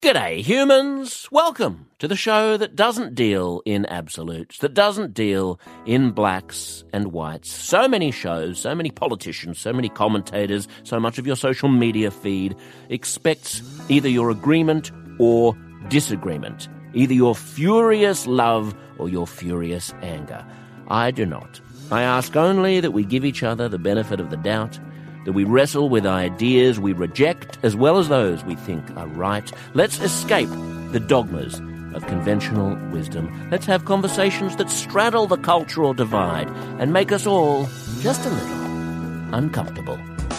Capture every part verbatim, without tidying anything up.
G'day, humans! Welcome to the show that doesn't deal in absolutes, that doesn't deal in blacks and whites. So many shows, so many politicians, so many commentators, so much of your social media feed expects either your agreement or disagreement, either your furious love or your furious anger. I do not. I ask only that we give each other the benefit of the doubt, that we wrestle with ideas we reject as well as those we think are right. Let's escape the dogmas of conventional wisdom. Let's have conversations that straddle the cultural divide and make us all just a little uncomfortable.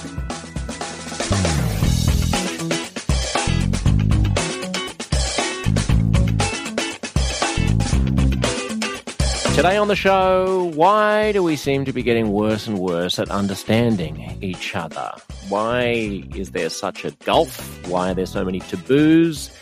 Today on the show, why do we seem to be getting worse and worse at understanding each other? Why is there such a gulf? Why are there so many taboos?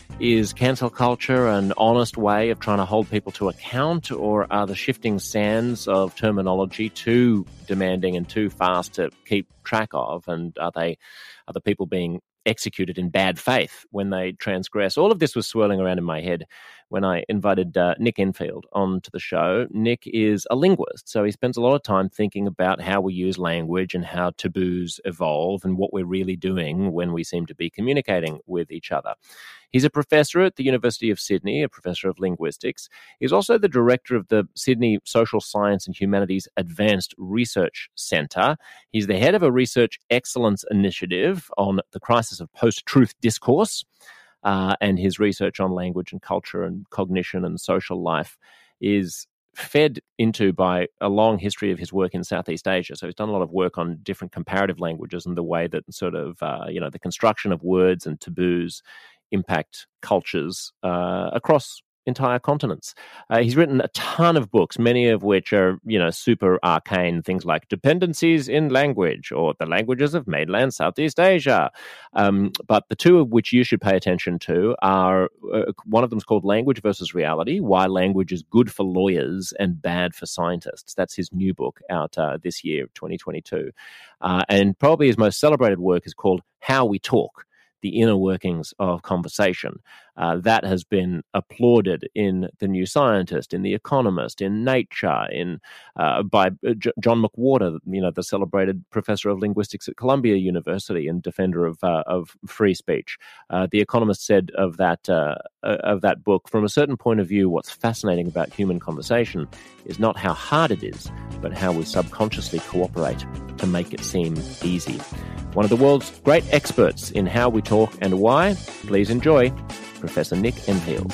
Is cancel culture an honest way of trying to hold people to account, or are the shifting sands of terminology too demanding and too fast to keep track of? And are they, are the people being executed in bad faith when they transgress? All of this was swirling around in my head when I invited uh, Nick Enfield onto the show. Nick is a linguist, so he spends a lot of time thinking about how we use language and how taboos evolve and what we're really doing when we seem to be communicating with each other. He's a professor at the University of Sydney, a professor of linguistics. He's also the director of the Sydney Social Science and Humanities Advanced Research Centre. He's the head of a research excellence initiative on the crisis of post-truth discourse, uh, and his research on language and culture and cognition and social life is fed into by a long history of his work in Southeast Asia. So he's done a lot of work on different comparative languages and the way that sort of, uh, you know, the construction of words and taboos impact cultures uh, across entire continents. Uh, he's written a ton of books, many of which are, you know, super arcane, things like Dependencies in Language or The Languages of Mainland Southeast Asia. Um, but the two of which you should pay attention to are, uh, one of them is called Language versus Reality, Why Language is Good for Lawyers and Bad for Scientists. That's his new book out uh, this year, twenty twenty-two. Uh, and probably his most celebrated work is called How We Talk, The Inner Workings of Conversation. Uh, that has been applauded in The New Scientist, in The Economist, in Nature, in uh, by J- John McWhorter, you know, the celebrated professor of linguistics at Columbia University and defender of uh, of free speech. Uh, the Economist said of that uh, of that book, from a certain point of view, what's fascinating about human conversation is not how hard it is, but how we subconsciously cooperate to make it seem easy. One of the world's great experts in how we talk and why. Please enjoy Professor Nick Enfield.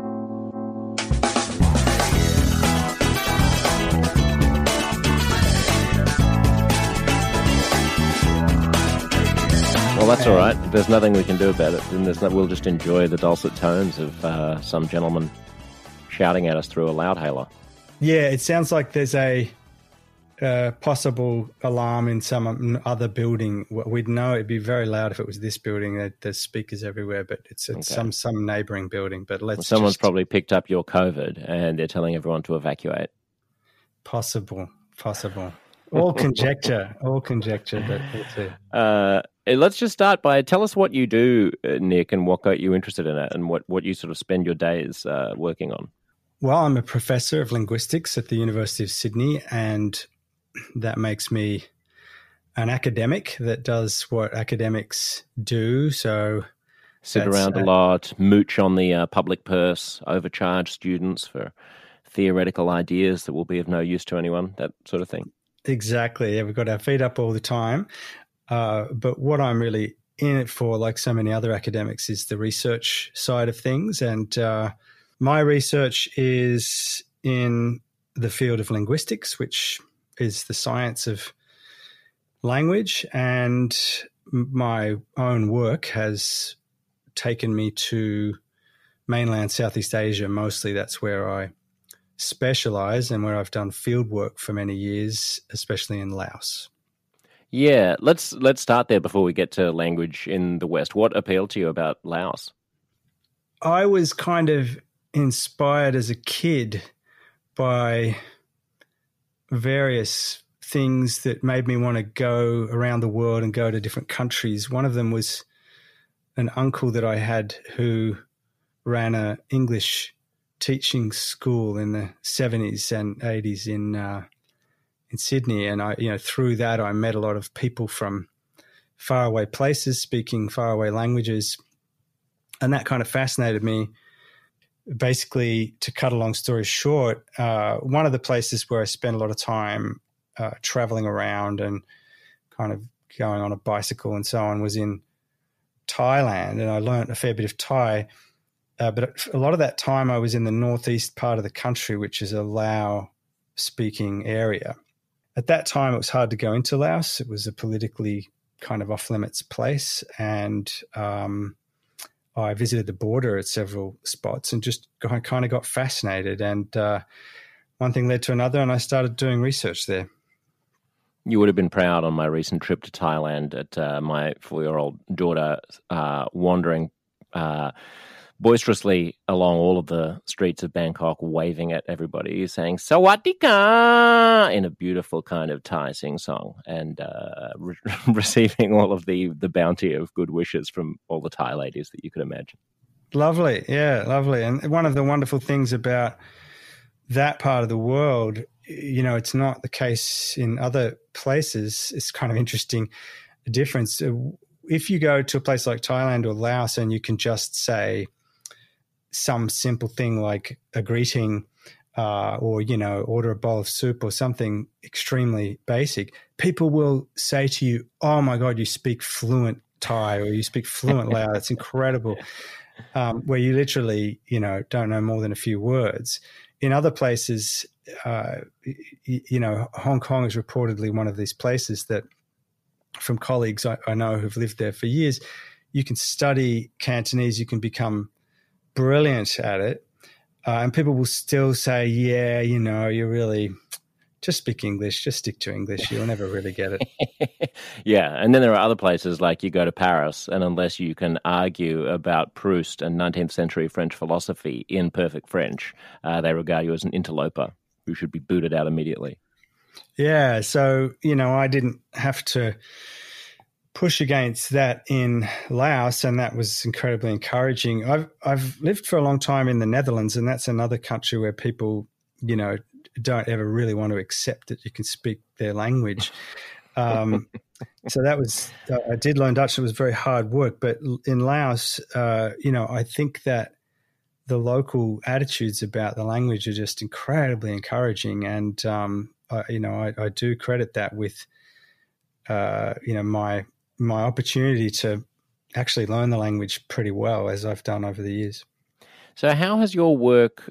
Well, that's all right. There's nothing we can do about it. And there's no, we'll just enjoy the dulcet tones of uh, some gentleman shouting at us through a loudhailer. Yeah, it sounds like there's a Uh, possible alarm in some other building. We'd know it'd be very loud if it was this building. There's speakers everywhere, but it's, it's okay. some some neighbouring building. But let's. Well, someone's just... probably picked up your COVID and they're telling everyone to evacuate. Possible, possible. All conjecture, all conjecture. But we'll see. Uh, let's just start by tell us what you do, Nick, and what got you interested in it, and what what you sort of spend your days uh, working on. Well, I'm a professor of linguistics at the University of Sydney, and that makes me an academic that does what academics do. So sit around a lot, mooch on the uh, public purse, overcharge students for theoretical ideas that will be of no use to anyone, that sort of thing. Exactly. Yeah, we've got our feet up all the time. Uh, but what I'm really in it for, like so many other academics, is the research side of things. And uh, my research is in the field of linguistics, which is the science of language, and my own work has taken me to mainland Southeast Asia. Mostly that's where I specialize and where I've done field work for many years, especially in Laos. Yeah, let's let's start there before we get to language in the West. What appealed to you about Laos? I was kind of inspired as a kid by various things that made me want to go around the world and go to different countries. One of them was an uncle that I had who ran a English teaching school in the seventies and eighties in uh, in Sydney, and I, you know, through that I met a lot of people from faraway places speaking faraway languages, and that kind of fascinated me. Basically, to cut a long story short, uh, one of the places where I spent a lot of time uh, traveling around and kind of going on a bicycle and so on was in Thailand, and I learned a fair bit of Thai. Uh, but a lot of that time I was in the northeast part of the country, which is a Lao-speaking area. At that time, it was hard to go into Laos. It was a politically kind of off-limits place, and um, I visited the border at several spots and just got, kind of got fascinated. And uh, one thing led to another, and I started doing research there. You would have been proud on my recent trip to Thailand at uh, my four-year-old daughter uh, wandering uh, boisterously along all of the streets of Bangkok, waving at everybody, saying "Sawadee ka" in a beautiful kind of Thai sing-song, and uh, re- receiving all of the, the bounty of good wishes from all the Thai ladies that you could imagine. Lovely, yeah, lovely. And one of the wonderful things about that part of the world, you know, it's not the case in other places. It's kind of interesting difference. If you go to a place like Thailand or Laos and you can just say some simple thing like a greeting uh, or, you know, order a bowl of soup or something extremely basic, people will say to you, oh, my God, you speak fluent Thai or you speak fluent Lao. That's incredible. Um, where you literally, you know, don't know more than a few words. In other places, uh, you, you know, Hong Kong is reportedly one of these places that from colleagues I, I know who've lived there for years, you can study Cantonese, you can become brilliant at it, uh, and people will still say, yeah, you know, you really just speak English, just stick to English, you'll never really get it. Yeah, and then there are other places like you go to Paris, and unless you can argue about Proust and nineteenth century French philosophy in perfect French, uh, they regard you as an interloper who should be booted out immediately. Yeah, so, you know, I didn't have to push against that in Laos, and that was incredibly encouraging. I've I've lived for a long time in the Netherlands, and that's another country where people, you know, don't ever really want to accept that you can speak their language. Um, so that was, uh, I did learn Dutch. It was very hard work, but in Laos, uh, you know, I think that the local attitudes about the language are just incredibly encouraging, and um, I, you know, I, I do credit that with, uh, you know, my my opportunity to actually learn the language pretty well, as I've done over the years. So how has your work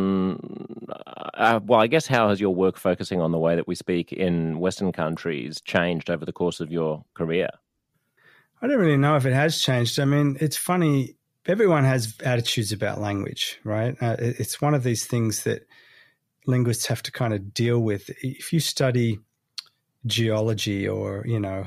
on, uh, well, I guess how has your work focusing on the way that we speak in Western countries changed over the course of your career? I don't really know if it has changed. I mean, it's funny, everyone has attitudes about language, right? Uh, it's one of these things that linguists have to kind of deal with. If you study geology or, you know,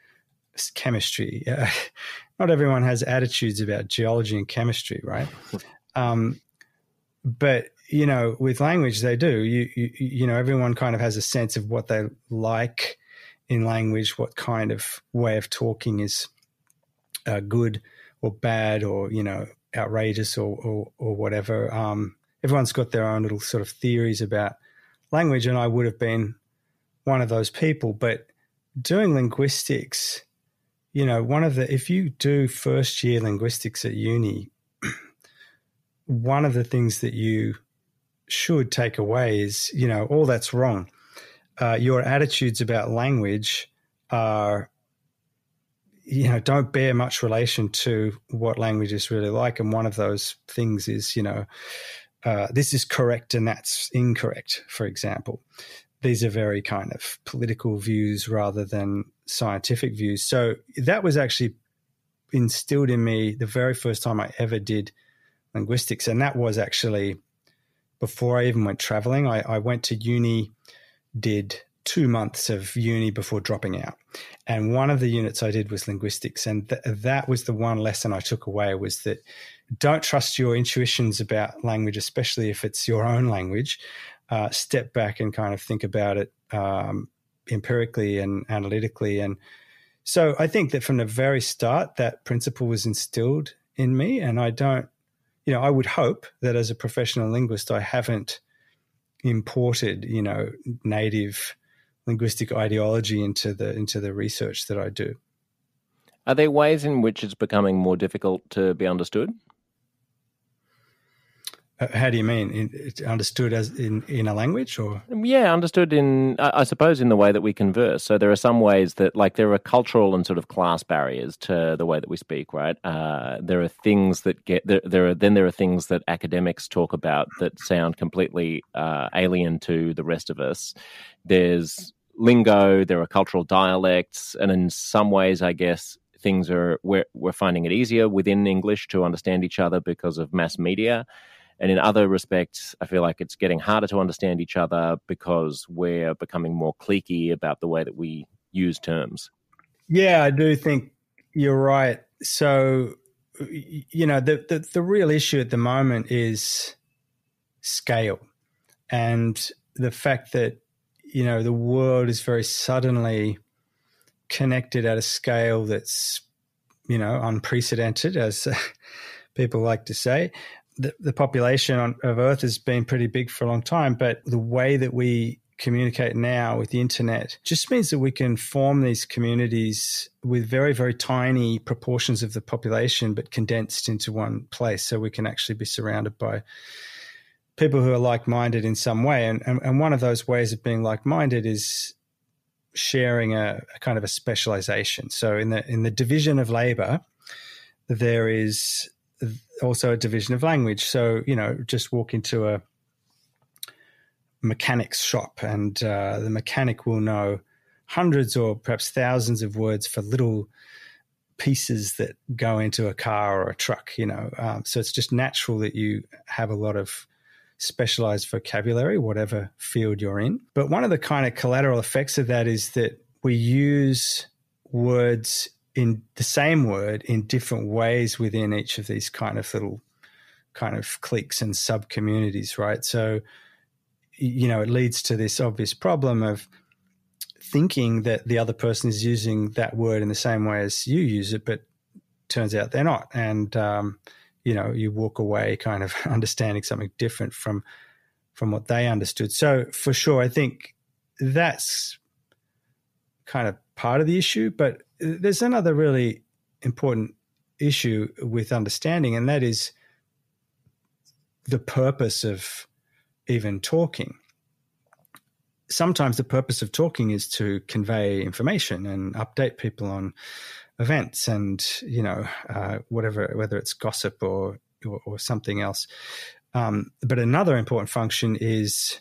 chemistry, uh, not everyone has attitudes about geology and chemistry, right? Um, but, you know, with language, they do. You, you, you know, everyone kind of has a sense of what they like in language, what kind of way of talking is uh, good or bad or, you know, outrageous or, or, or whatever. Um, everyone's got their own little sort of theories about language, and I would have been one of those people. But doing linguistics, you know, one of the, if you do first year linguistics at uni, one of the things that you should take away is, you know, all that's wrong. Uh, your attitudes about language are, you know, don't bear much relation to what language is really like. And one of those things is, you know, uh, this is correct and that's incorrect, for example. These are very kind of political views rather than scientific views. So that was actually instilled in me the very first time I ever did linguistics. And that was actually before I even went traveling. I, I went to uni, did two months of uni before dropping out. And one of the units I did was linguistics. And th- that was the one lesson I took away, was that don't trust your intuitions about language, especially if it's your own language. Uh, step back and kind of think about it um, empirically and analytically, and So I think that from the very start, that principle was instilled in me. And I don't, you know, I would hope that as a professional linguist, I haven't imported, you know, native linguistic ideology into the into the research that I do. Are there ways in which it's becoming more difficult to be understood? Uh, how do you mean? In, it's understood as in, in a language, or? Yeah, understood in, I, I suppose, in the way that we converse. So there are some ways that, like, there are cultural and sort of class barriers to the way that we speak, right? Uh, there are things that get, there, there are, then there are things that academics talk about that sound completely uh, alien to the rest of us. There's lingo, there are cultural dialects, and in some ways, I guess, things are, we're, we're finding it easier within English to understand each other because of mass media. And in other respects, I feel like it's getting harder to understand each other because we're becoming more cliquey about the way that we use terms. Yeah, I do think you're right. So, you know, the, the, the real issue at the moment is scale, and the fact that, you know, the world is very suddenly connected at a scale that's, you know, unprecedented, as people like to say. The, the population on, of Earth has been pretty big for a long time, but the way that we communicate now with the internet just means that we can form these communities with very, very tiny proportions of the population, but condensed into one place. So we can actually be surrounded by people who are like-minded in some way. And, and, and one of those ways of being like-minded is sharing a, a kind of a specialization. So in the in the division of labor, there is also a division of language. So, you know, just walk into a mechanic's shop and uh, the mechanic will know hundreds or perhaps thousands of words for little pieces that go into a car or a truck, you know. Um, so it's just natural that you have a lot of specialized vocabulary, whatever field you're in. But one of the kind of collateral effects of that is that we use words in the same word in different ways within each of these kind of little kind of cliques and sub-communities, right? So, you know, it leads to this obvious problem of thinking that the other person is using that word in the same way as you use it, but turns out they're not. And, um, you know, you walk away kind of understanding something different from from what they understood. So for sure, I think that's kind of part of the issue, but there's another really important issue with understanding, and that is the purpose of even talking. Sometimes the purpose of talking is to convey information and update people on events and, you know, uh, whatever, whether it's gossip or, or, or something else. Um, but another important function is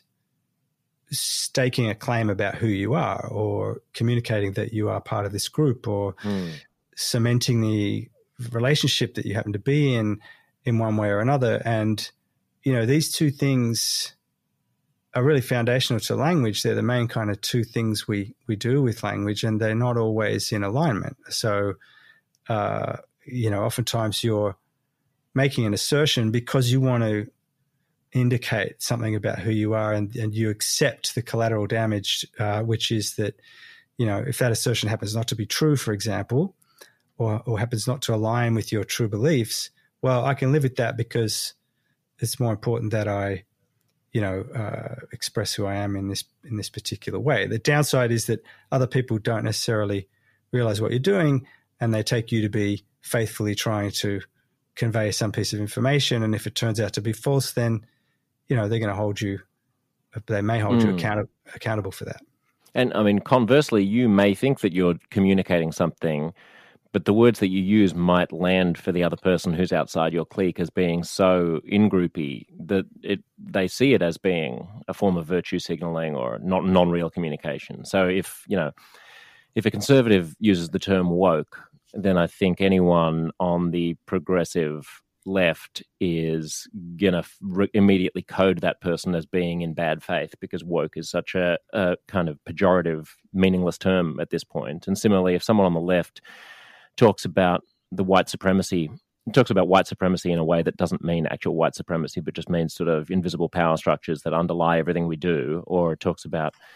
staking a claim about who you are, or communicating that you are part of this group, or mm. cementing the relationship that you happen to be in in one way or another. And, you know, these two things are really foundational to language. They're the main kind of two things we, we do with language, and they're not always in alignment. So, uh, you know, oftentimes you're making an assertion because you want to indicate something about who you are, and, and you accept the collateral damage, uh, which is that, you know, if that assertion happens not to be true, for example, or, or happens not to align with your true beliefs, well, I can live with that because it's more important that I, you know, uh, express who I am in this in this particular way. The downside is that other people don't necessarily realize what you're doing, and they take you to be faithfully trying to convey some piece of information. And if it turns out to be false, then, you know, they're going to hold you, they may hold mm. you account- accountable for that. And I mean, conversely, you may think that you're communicating something, but the words that you use might land for the other person who's outside your clique as being so in-groupy that it they see it as being a form of virtue signaling or not non-real communication. So if, you know, if a conservative uses the term woke, then I think anyone on the progressive left is going to re- immediately code that person as being in bad faith, because woke is such a, a kind of pejorative, meaningless term at this point. And similarly, if someone on the left talks about the white supremacy, talks about white supremacy in a way that doesn't mean actual white supremacy, but just means sort of invisible power structures that underlie everything we do, or talks about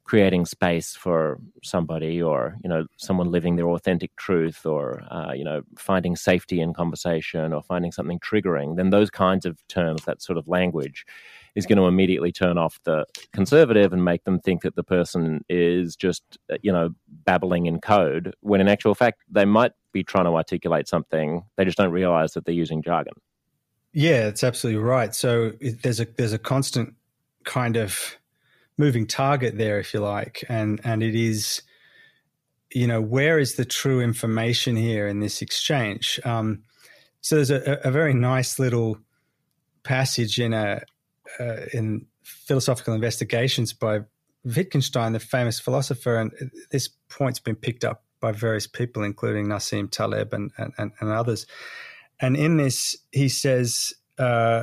creating space for somebody, or, you know, someone living their authentic truth, or, uh, you know, finding safety in conversation, or finding something triggering, then those kinds of terms, that sort of language, is going to immediately turn off the conservative and make them think that the person is just, you know, babbling in code, when in actual fact, they might be trying to articulate something. They just don't realize that they're using jargon. Yeah, that's absolutely right. So it, there's a there's a constant kind of moving target there, if you like, and and it is, you know, where is the true information here in this exchange? Um, so there's a, a very nice little passage in a uh, in Philosophical Investigations by Wittgenstein, the famous philosopher, and this point's been picked up by various people, including Nassim Taleb and and, and others. And in this, he says, Uh,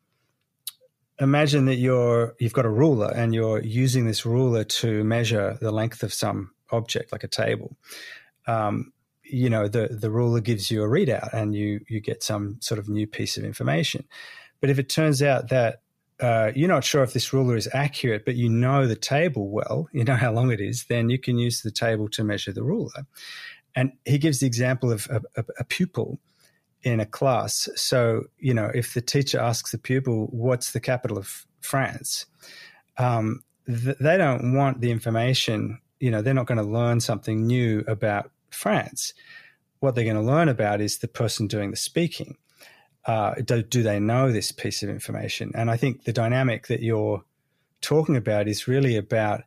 imagine that you're, you've got a ruler and you're using this ruler to measure the length of some object, like a table. Um, you know, the, the ruler gives you a readout and you, you get some sort of new piece of information. But if it turns out that uh, you're not sure if this ruler is accurate, but you know the table well, you know how long it is, then you can use the table to measure the ruler. And he gives the example of a, a, a pupil in a class. So, you know, if the teacher asks the pupil, what's the capital of France? Um, th- they don't want the information, you know, they're not going to learn something new about France. What they're going to learn about is the person doing the speaking. Uh, do, do they know this piece of information? And I think the dynamic that you're talking about is really about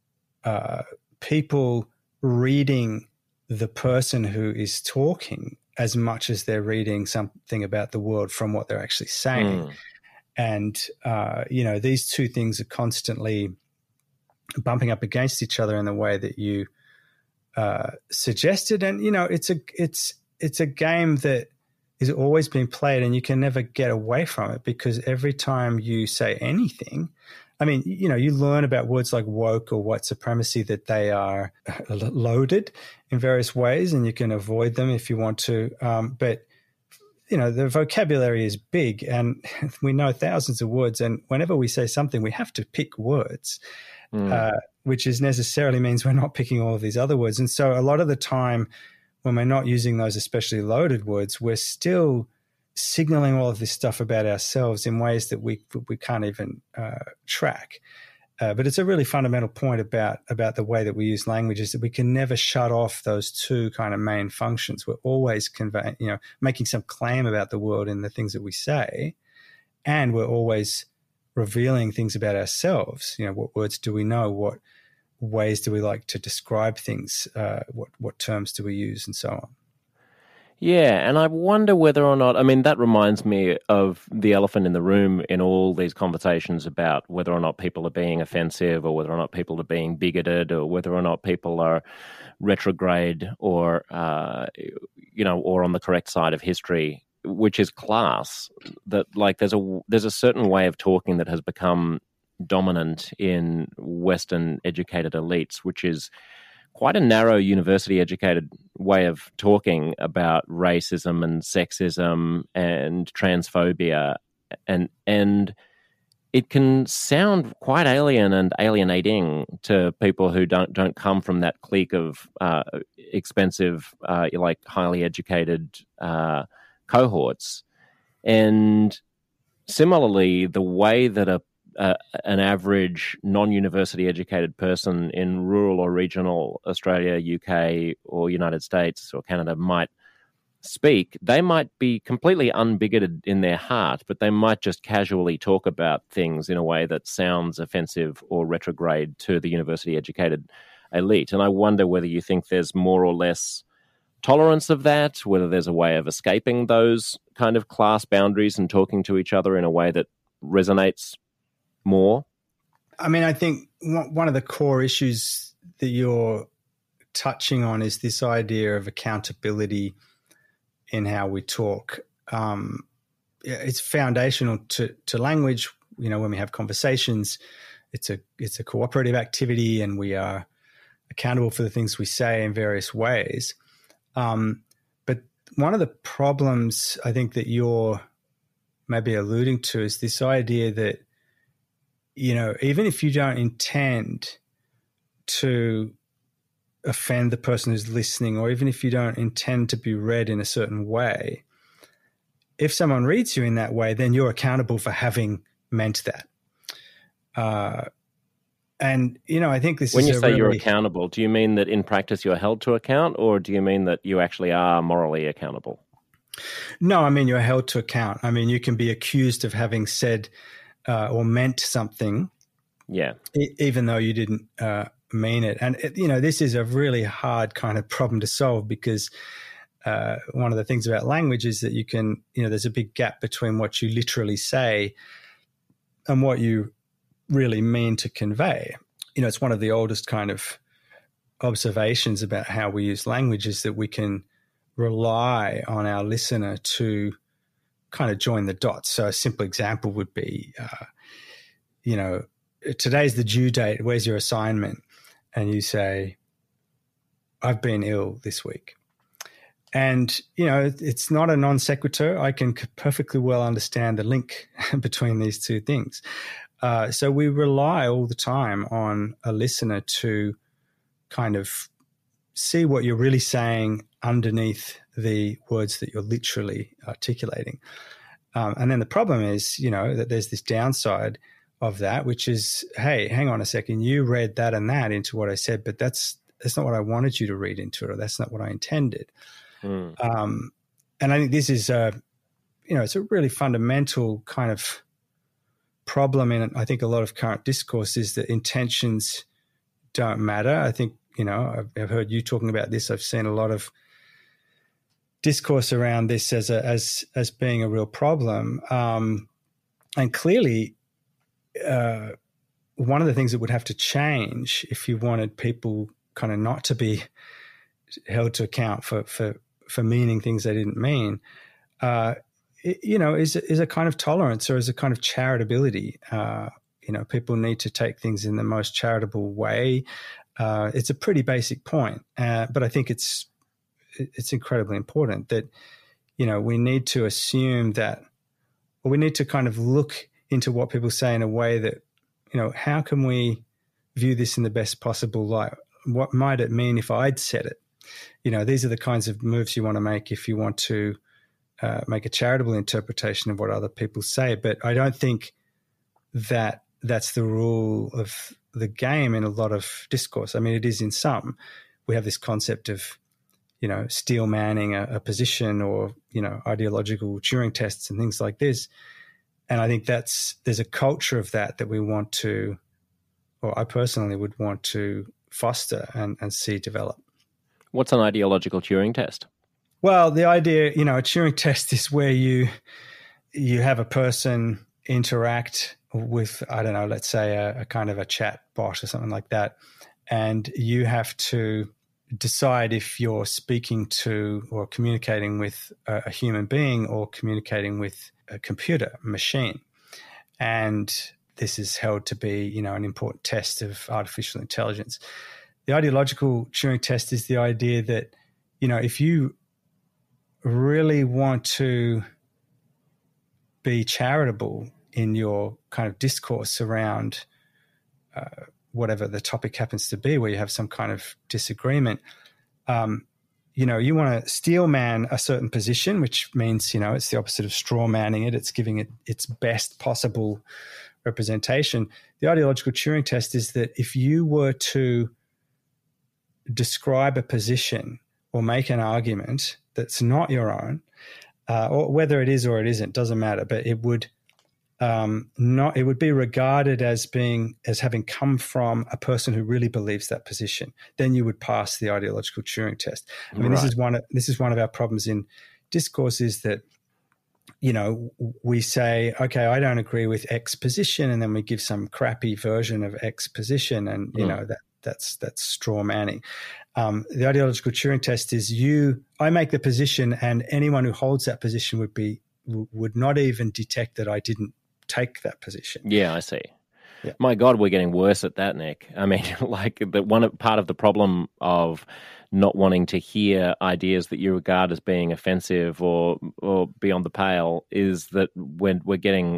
uh, people reading the person who is talking as much as they're reading something about the world from what they're actually saying. Mm. And, uh, you know, these two things are constantly bumping up against each other in the way that you uh, suggested. And, you know, it's a, it's, it's a game that is always being played and you can never get away from it, because every time you say anything, I mean, you know, you learn about words like woke or white supremacy, that they are loaded in various ways and you can avoid them if you want to. Um, but, you know, the vocabulary is big and we know thousands of words. And whenever we say something, we have to pick words, mm. uh, which is necessarily means we're not picking all of these other words. And so a lot of the time when we're not using those especially loaded words, we're still signaling all of this stuff about ourselves in ways that we we can't even uh, track. Uh, but it's a really fundamental point about about the way that we use language, is that we can never shut off those two kind of main functions. We're always conveying, you know, making some claim about the world in the things that we say, and we're always revealing things about ourselves. You know, what words do we know? What ways do we like to describe things? Uh, what what terms do we use, and so on. Yeah, and I wonder whether or not, I mean, that reminds me of the elephant in the room in all these conversations about whether or not people are being offensive, or whether or not people are being bigoted, or whether or not people are retrograde, or, uh, you know, or on the correct side of history, which is class. That, like, there's a there's a certain way of talking that has become dominant in Western educated elites, which is quite a narrow university-educated way of talking about racism and sexism and transphobia, and and it can sound quite alien and alienating to people who don't don't come from that clique of uh, expensive, uh, like highly educated uh, cohorts. And similarly, the way that a Uh, an average non-university educated person in rural or regional Australia, U K or United States or Canada might speak, they might be completely unbigoted in their heart, but they might just casually talk about things in a way that sounds offensive or retrograde to the university educated elite. And I wonder whether you think there's more or less tolerance of that, whether there's a way of escaping those kind of class boundaries and talking to each other in a way that resonates more? I mean, I think one of the core issues that you're touching on is this idea of accountability in how we talk. Um, it's foundational to, to language. You know, when we have conversations, it's a it's a cooperative activity, and we are accountable for the things we say in various ways. Um, but one of the problems I think that you're maybe alluding to is this idea that, you know, even if you don't intend to offend the person who's listening, or even if you don't intend to be read in a certain way, if someone reads you in that way, then you're accountable for having meant that. Uh, and, you know, I think this when is you a say really... you're accountable, do you mean that in practice you're held to account, or do you mean that you actually are morally accountable? No, I mean, you're held to account. I mean, you can be accused of having said uh, or meant something, yeah, e- even though you didn't uh, mean it. And, it, you know, this is a really hard kind of problem to solve, because uh, one of the things about language is that you can, you know, there's a big gap between what you literally say and what you really mean to convey. You know, it's one of the oldest kind of observations about how we use language is that we can rely on our listener to kind of join the dots. So a simple example would be, uh, you know, today's the due date, where's your assignment? And you say, I've been ill this week. And, you know, it's not a non sequitur. I can perfectly well understand the link between these two things. Uh, so we rely all the time on a listener to kind of see what you're really saying underneath the words that you're literally articulating. Um, and then the problem is, you know, that there's this downside of that, which is, hey, hang on a second, you read that and that into what I said, but that's that's not what I wanted you to read into it, or that's not what I intended. Mm. Um, and I think this is, a, you know, it's a really fundamental kind of problem in, I think, a lot of current discourse is that intentions don't matter. I think, you know, I've, I've heard you talking about this. I've seen a lot of discourse around this as a, as as being a real problem. Um, and clearly, uh, one of the things that would have to change if you wanted people kind of not to be held to account for for, for meaning things they didn't mean, uh, it, you know, is is a kind of tolerance, or is a kind of charitability. Uh, you know, people need to take things in the most charitable way. Uh, it's a pretty basic point, uh, but I think it's it's incredibly important that, you know, we need to assume that, or we need to kind of look into what people say in a way that, you know, how can we view this in the best possible light? What might it mean if I'd said it? You know, these are the kinds of moves you want to make if you want to uh, make a charitable interpretation of what other people say. But I don't think that that's the rule of the game in a lot of discourse. I mean, it is in some. We have this concept of, you know, steel manning a, a position, or, you know, ideological Turing tests and things like this. And I think that's, there's a culture of that that we want to, or I personally would want to foster and, and see develop. What's an ideological Turing test? Well, the idea, you know, a Turing test is where you, you have a person interact with, I don't know, let's say a, a kind of a chat bot or something like that. And you have to decide if you're speaking to or communicating with a, a human being or communicating with a computer machine. And this is held to be, you know, an important test of artificial intelligence. The ideological Turing test is the idea that, you know, if you really want to be charitable in your kind of discourse around uh, whatever the topic happens to be, where you have some kind of disagreement, um, you know, you want to steel man a certain position, which means, you know, it's the opposite of straw manning it. It's giving it its best possible representation. The ideological Turing test is that if you were to describe a position or make an argument that's not your own, uh, or whether it is or it isn't, doesn't matter, but it would um, not, it would be regarded as being, as having come from a person who really believes that position, then you would pass the ideological Turing test. I mean, right. this is one of, this is one of our problems in discourse, is that, you know, we say, okay, I don't agree with X position, and then we give some crappy version of X position, and, you mm. know, that that's that's straw manning. Um, the ideological Turing test is you, I make the position, and anyone who holds that position would be, would not even detect that I didn't take that position. Yeah, I see. Yeah. My God, we're getting worse at that, Nick. I mean, like the one part of the problem of not wanting to hear ideas that you regard as being offensive or or beyond the pale is that when we're getting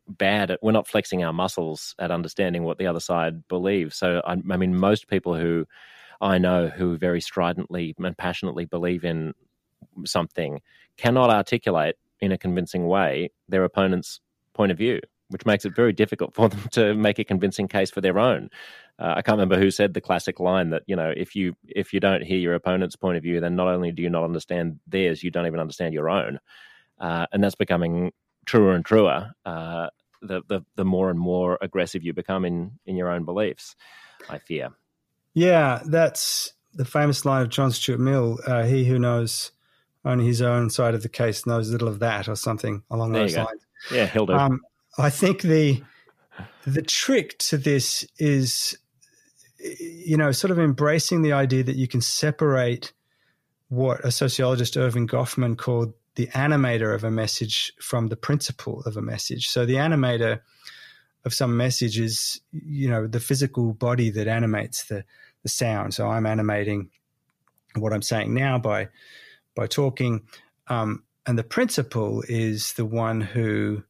bad at, we're not flexing our muscles at understanding what the other side believes. So, I, I mean, most people who I know who very stridently and passionately believe in something cannot articulate in a convincing way their opponent's point of view, which makes it very difficult for them to make a convincing case for their own. Uh, I can't remember who said the classic line that, you know, if you if you don't hear your opponent's point of view, then not only do you not understand theirs, you don't even understand your own. Uh, and that's becoming truer and truer, uh, the, the the more and more aggressive you become in, in your own beliefs, I fear. Yeah, that's the famous line of John Stuart Mill, uh, he who knows only his own side of the case knows little of that, or something along there those lines. Yeah, he'll do. Um, I think the the trick to this is, you know, sort of embracing the idea that you can separate what a sociologist, Irving Goffman, called the animator of a message from the principle of a message. So the animator of some message is, you know, the physical body that animates the, the sound. So I'm animating what I'm saying now by by talking. Um, and the principle is the one who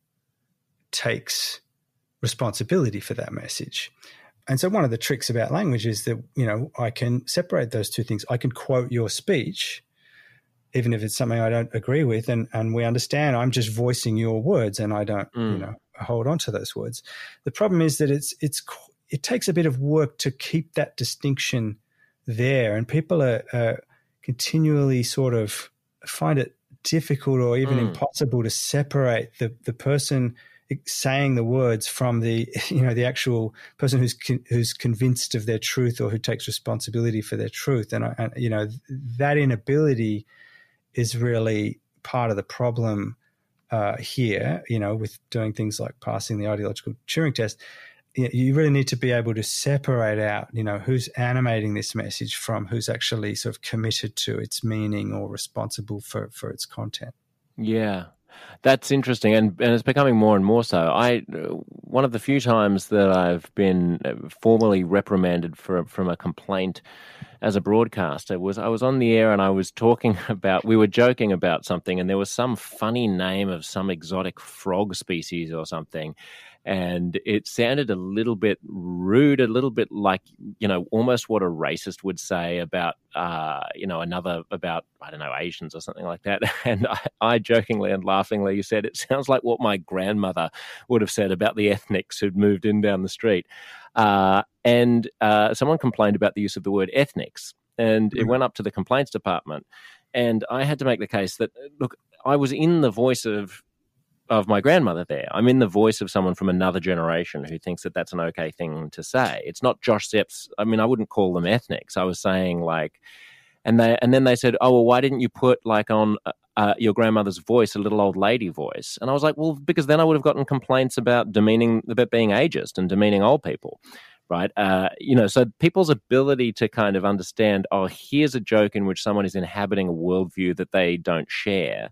takes responsibility for that message. And so one of the tricks about language is that, you know, I can separate those two things. I can quote your speech, even if it's something I don't agree with, and, and we understand I'm just voicing your words and I don't, mm. you know, hold on to those words. The problem is that it's it's it takes a bit of work to keep that distinction there, and people are, are continually sort of find it difficult or even mm. impossible to separate the the person saying the words from the, you know, the actual person who's con- who's convinced of their truth or who takes responsibility for their truth. And, and you know, that inability is really part of the problem uh, here, you know, with doing things like passing the ideological Turing test. You really need to be able to separate out, you know, who's animating this message from who's actually sort of committed to its meaning or responsible for, for its content. Yeah. That's interesting, and, and it's becoming more and more so. I one of the few times that I've been formally reprimanded for from a complaint as a broadcaster was I was on the air and I was talking about, we were joking about something, and there was some funny name of some exotic frog species or something, and it sounded a little bit rude, a little bit like, you know, almost what a racist would say about, uh, you know, another, about, I don't know, Asians or something like that. And I, I jokingly and laughingly said, it sounds like what my grandmother would have said about the ethnics who'd moved in down the street. Uh, and uh, someone complained about the use of the word ethnics, and it went up to the complaints department. And I had to make the case that, look, I was in the voice of of my grandmother there. I'm in the voice of someone from another generation who thinks that that's an okay thing to say. It's not Josh Sepp's. I mean, I wouldn't call them ethnics. I was saying like, and they, and then they said, oh, well, why didn't you put like on uh, your grandmother's voice, a little old lady voice? And I was like, well, because then I would have gotten complaints about demeaning, about being ageist and demeaning old people. Right. Uh, you know, so people's ability to kind of understand, oh, here's a joke in which someone is inhabiting a worldview that they don't share,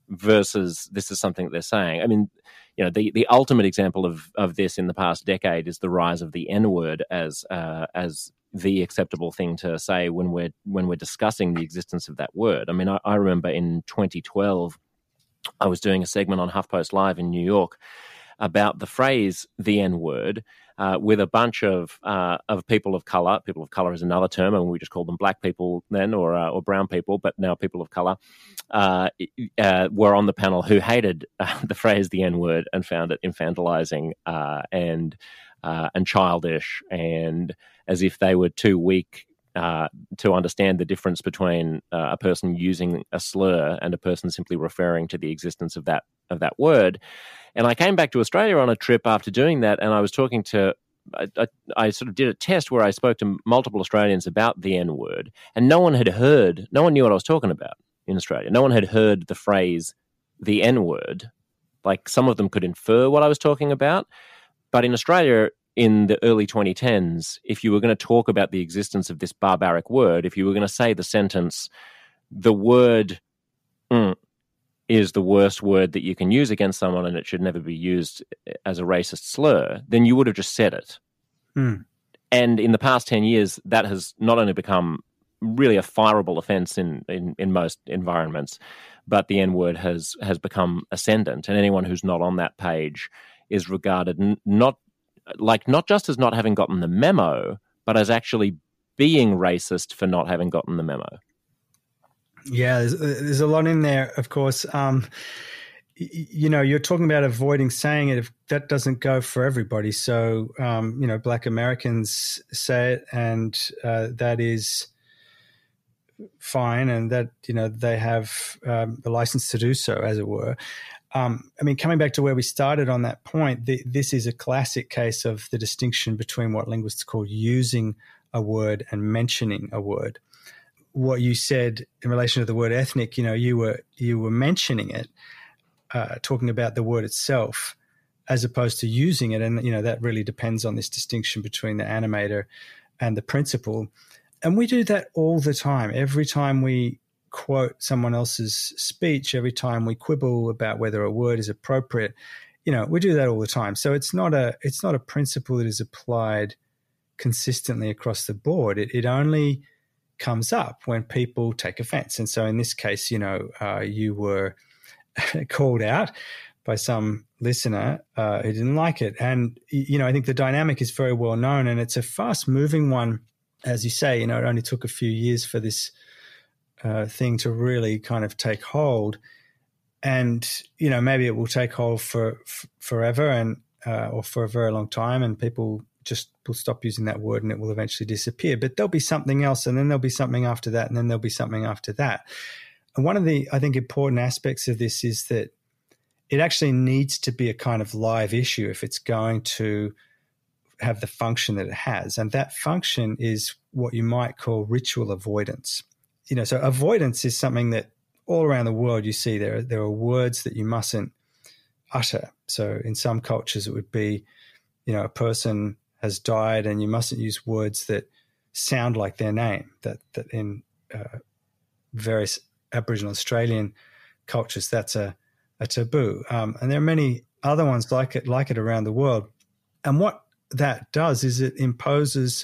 versus this is something that they're saying. I mean, you know, the, the ultimate example of, of this in the past decade is the rise of the N-word as uh, as the acceptable thing to say when we're when we're discussing the existence of that word. I mean, I, I remember in twenty twelve, I was doing a segment on HuffPost Live in New York about the phrase the N-word, uh, with a bunch of uh, of people of color. People of color is another term, and we just called them black people then, or uh, or brown people, but now people of color uh, uh, were on the panel who hated uh, the phrase the N-word and found it infantilizing uh, and uh, and childish, and as if they were too weak Uh, to understand the difference between uh, a person using a slur and a person simply referring to the existence of that of that word. And I came back to Australia on a trip after doing that, and I was talking to, I, I, I sort of did a test where I spoke to multiple Australians about the N-word, and no one had heard, no one knew what I was talking about in Australia. No one had heard the phrase the N-word. Like, some of them could infer what I was talking about, but in Australia, in the early twenty tens, if you were going to talk about the existence of this barbaric word, if you were going to say the sentence, the word mm, is the worst word that you can use against someone and it should never be used as a racist slur, then you would have just said it. Mm. And in the past ten years, that has not only become really a fireable offense in, in, in most environments, but the N-word has, has become ascendant. And anyone who's not on that page is regarded n- not like not just as not having gotten the memo, but as actually being racist for not having gotten the memo. Yeah, there's, there's a lot in there, of course. Um, you know, you're talking about avoiding saying it. If that doesn't go for everybody. So, um, you know, Black Americans say it, and uh, that is fine, and that, you know, they have um, the license to do so, as it were. Um, I mean, coming back to where we started on that point, the, this is a classic case of the distinction between what linguists call using a word and mentioning a word. What you said in relation to the word ethnic, you know, you were you were mentioning it, uh, talking about the word itself, as opposed to using it, and you know that really depends on this distinction between the animator and the principal. And we do that all the time. Every time we quote someone else's speech, every time we quibble about whether a word is appropriate, you know, we do that all the time. So it's not a it's not a principle that is applied consistently across the board. It, it only comes up when people take offense. And so in this case, you know, uh, you were called out by some listener uh, who didn't like it. And, you know, I think the dynamic is very well known, and it's a fast moving one. As you say, you know, it only took a few years for this uh, thing to really kind of take hold. And, you know, maybe it will take hold for, for forever and uh, or for a very long time, and people just will stop using that word and it will eventually disappear. But there'll be something else, and then there'll be something after that, and then there'll be something after that. And one of the, I think, important aspects of this is that it actually needs to be a kind of live issue if it's going to have the function that it has. And that function is what you might call ritual avoidance. You know, so avoidance is something that all around the world you see there, there are words that you mustn't utter. So in some cultures it would be, you know, a person has died and you mustn't use words that sound like their name, that, that in uh, various Aboriginal Australian cultures, that's a, a taboo. Um, and there are many other ones like it, like it around the world. And what that does is it imposes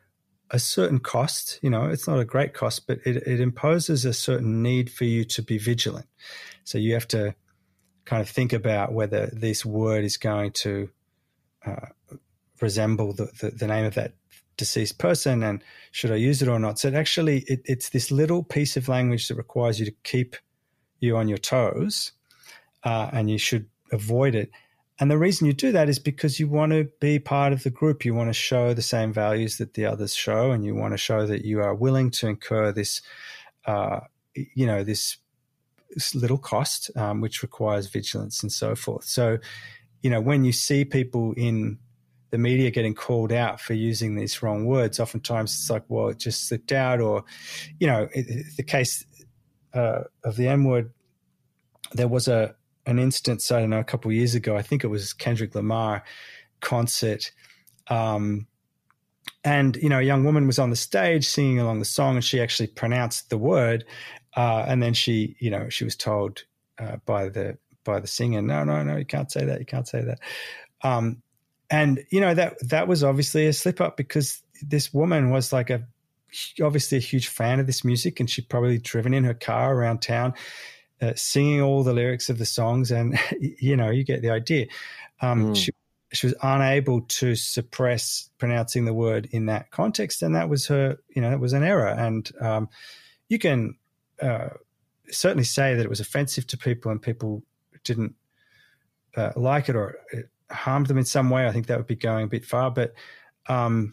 a certain cost. You know, it's not a great cost, but it, it imposes a certain need for you to be vigilant. So you have to kind of think about whether this word is going to uh, resemble the, the, the name of that deceased person, and should I use it or not? So it actually, it, it's this little piece of language that requires you to keep you on your toes, uh, and you should avoid it. And the reason you do that is because you want to be part of the group. You want to show the same values that the others show, and you want to show that you are willing to incur this, uh, you know, this, this little cost, um, which requires vigilance and so forth. So, you know, when you see people in the media getting called out for using these wrong words, oftentimes it's like, well, it just slipped out. Or, you know, it, it, the case uh, of the N-word, there was a an instance, I don't know, a couple of years ago, I think it was Kendrick Lamar concert. Um, and, you know, a young woman was on the stage singing along the song, and she actually pronounced the word. Uh, and then she, you know, she was told uh, by the by the singer, no, no, no, you can't say that, you can't say that. Um, and, you know, that that was obviously a slip up, because this woman was like a obviously a huge fan of this music, and she'd probably driven in her car around town uh, singing all the lyrics of the songs, and, you know, you get the idea. Um, mm. She she was unable to suppress pronouncing the word in that context, and that was her, you know, that was an error. And um, you can uh, certainly say that it was offensive to people and people didn't uh, like it, or it harmed them in some way. I think that would be going a bit far. But um,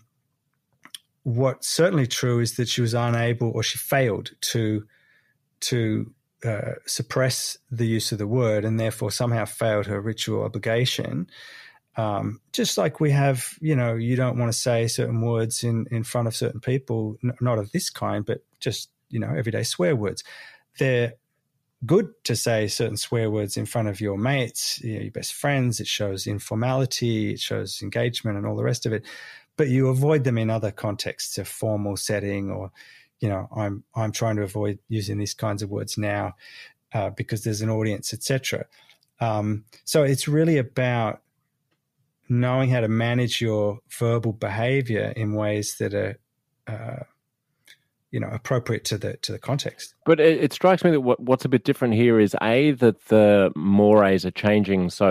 what's certainly true is that she was unable, or she failed to to uh, suppress the use of the word, and therefore somehow failed her ritual obligation. Um, just like we have, you know, you don't want to say certain words in, in front of certain people, n- not of this kind, but just, you know, everyday swear words. They're good to say certain swear words in front of your mates, you know, your best friends. It shows informality, it shows engagement and all the rest of it. But you avoid them in other contexts, a formal setting, or, you know, I'm I'm trying to avoid using these kinds of words now uh, because there's an audience, et cetera. Um, so it's really about knowing how to manage your verbal behavior in ways that are, uh, you know, appropriate to the to the context. But it, it strikes me that what, what's a bit different here is, A, that the mores are changing so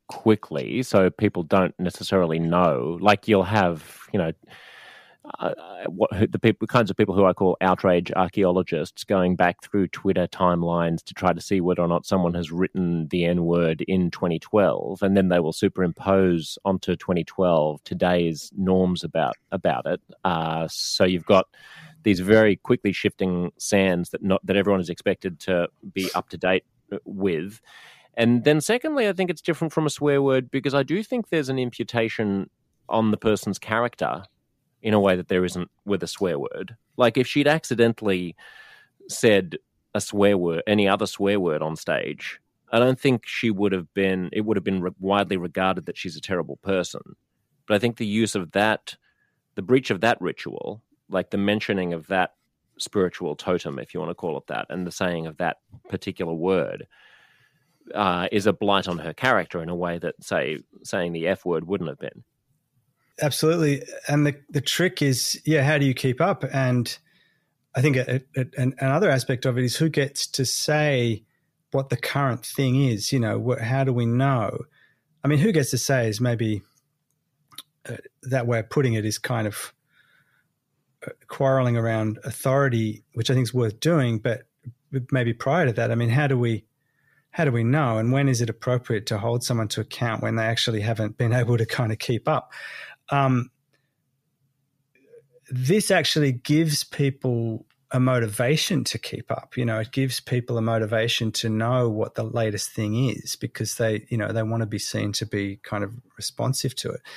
quickly, so people don't necessarily know. Like you'll have, you know, uh, what the people, kinds of people who I call outrage archaeologists, going back through Twitter timelines to try to see whether or not someone has written the N-word in twenty twelve, and then they will superimpose onto twenty twelve today's norms about about it. Uh, so you've got these very quickly shifting sands that not that everyone is expected to be up to date with. And then secondly, I think it's different from a swear word because I do think there's an imputation on the person's character in a way that there isn't with a swear word. Like if she'd accidentally said a swear word, any other swear word on stage, I don't think she would have been, it would have been re- widely regarded that she's a terrible person. But I think the use of that, the breach of that ritual, like the mentioning of that spiritual totem, if you want to call it that, and the saying of that particular word, Uh, is a blight on her character in a way that, say, saying the F word wouldn't have been. Absolutely. And the, the trick is, yeah, how do you keep up? And I think a, a, an, another aspect of it is who gets to say what the current thing is. You know, what, how do we know? I mean, who gets to say is maybe uh, that way of putting it is kind of quarreling around authority, which I think is worth doing. But maybe prior to that, I mean, how do we How do we know, and when is it appropriate to hold someone to account when they actually haven't been able to kind of keep up? Um, this actually gives people a motivation to keep up. You know, it gives people a motivation to know what the latest thing is because they, you know, they want to be seen to be kind of responsive to it.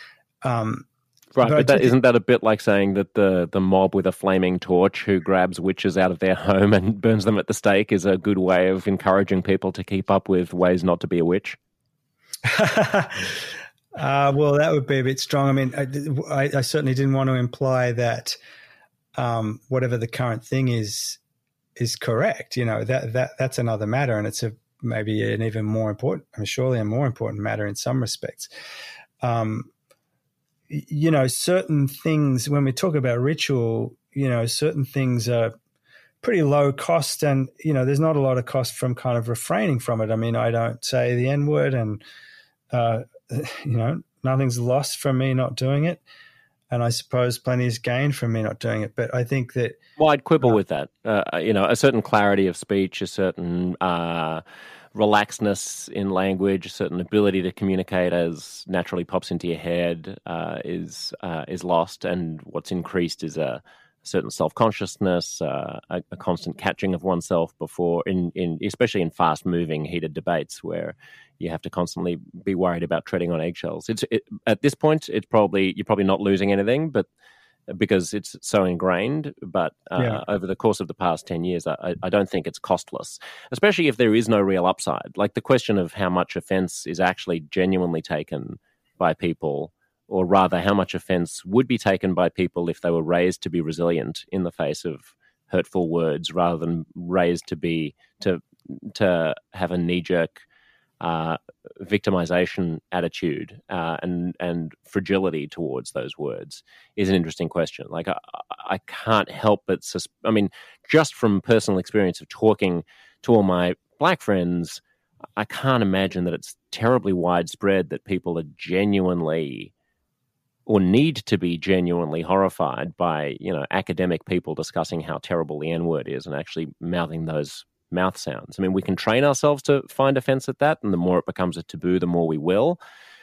Um, Right, but, but that, isn't that a bit like saying that the, the mob with a flaming torch who grabs witches out of their home and burns them at the stake is a good way of encouraging people to keep up with ways not to be a witch? uh, well, that would be a bit strong. I mean, I, I, I certainly didn't want to imply that um, whatever the current thing is is correct. You know, that that that's another matter, and it's a maybe an even more important, I mean, surely a more important matter in some respects. Um, you know, certain things, when we talk about ritual, you know, certain things are pretty low cost and, you know, there's not a lot of cost from kind of refraining from it. I mean, I don't say the N word and, uh, you know, nothing's lost from me not doing it. And I suppose plenty is gained from me not doing it. But I think that... Well, I'd quibble uh, with that. Uh, you know, a certain clarity of speech, a certain... Uh, relaxedness in language, a certain ability to communicate as naturally pops into your head uh, is uh, is lost, and what's increased is a certain self-consciousness, uh, a, a constant catching of oneself before, in, in especially in fast-moving, heated debates where you have to constantly be worried about treading on eggshells. It's it, at this point, it's probably you're probably not losing anything, but because it's so ingrained, but uh, yeah. over the course of the past ten years, I, I don't think it's costless, especially if there is no real upside. Like the question of how much offense is actually genuinely taken by people, or rather how much offense would be taken by people if they were raised to be resilient in the face of hurtful words rather than raised to be, to, to have a knee-jerk uh, victimization attitude uh, and and fragility towards those words is an interesting question. Like I, I can't help but sus- I mean, just from personal experience of talking to all my black friends, I can't imagine that it's terribly widespread that people are genuinely or need to be genuinely horrified by, you know, academic people discussing how terrible the N-word is and actually mouthing those mouth sounds. I mean, we can train ourselves to find offense at that, and the more it becomes a taboo, the more we will.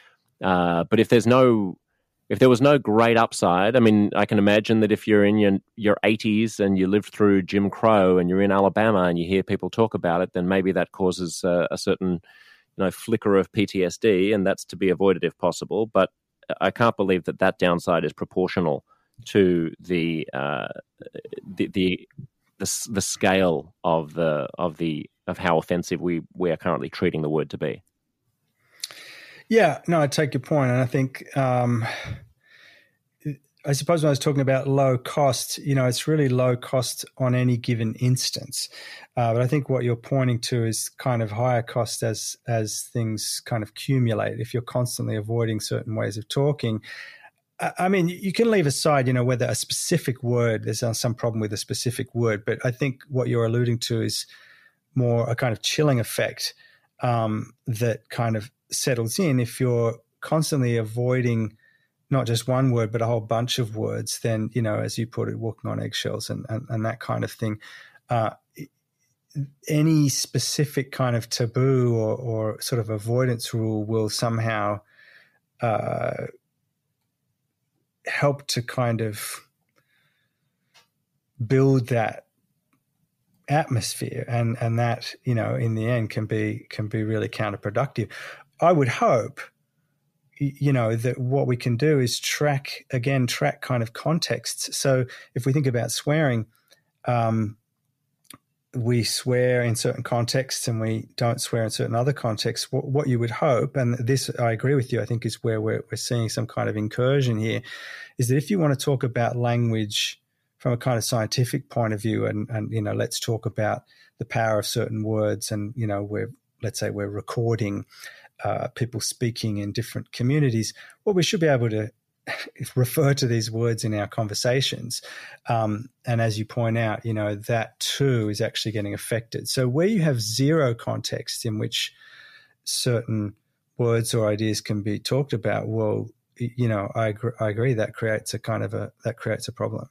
Uh, but if there's no, if there was no great upside, I mean, I can imagine that if you're in your your eighties and you lived through Jim Crow and you're in Alabama and you hear people talk about it, then maybe that causes a, a certain, you know, flicker of P T S D, and that's to be avoided if possible. But I can't believe that that downside is proportional to the uh, the the The, the scale of the of the of how offensive we, we are currently treating the word to be. Yeah, no, I take your point, and I think um, I suppose when I was talking about low cost, you know, it's really low cost on any given instance. Uh, but I think what you're pointing to is kind of higher cost as as things kind of accumulate. If you're constantly avoiding certain ways of talking. I mean, you can leave aside, you know, whether a specific word, there's some problem with a specific word, but I think what you're alluding to is more a kind of chilling effect um, that kind of settles in, if you're constantly avoiding not just one word, but a whole bunch of words, then, you know, as you put it, walking on eggshells and, and, and that kind of thing. Uh, any specific kind of taboo or, or sort of avoidance rule will somehow uh, help to kind of build that atmosphere, and, and that, you know, in the end can be can be really counterproductive. I would hope, you know, that what we can do is track, again, track kind of contexts. So if we think about swearing, um, we swear in certain contexts and we don't swear in certain other contexts. What, what you would hope, and this I agree with you, I think is where we're, we're seeing some kind of incursion here, is that if you want to talk about language from a kind of scientific point of view, and, and you know, let's talk about the power of certain words, and, you know, we're, let's say we're recording uh, people speaking in different communities, well, we should be able to refer to these words in our conversations. Um, and as you point out, you know, that too is actually getting affected. So where you have zero context in which certain words or ideas can be talked about, well, you know, I agree, I agree that creates a kind of a, that creates a problem.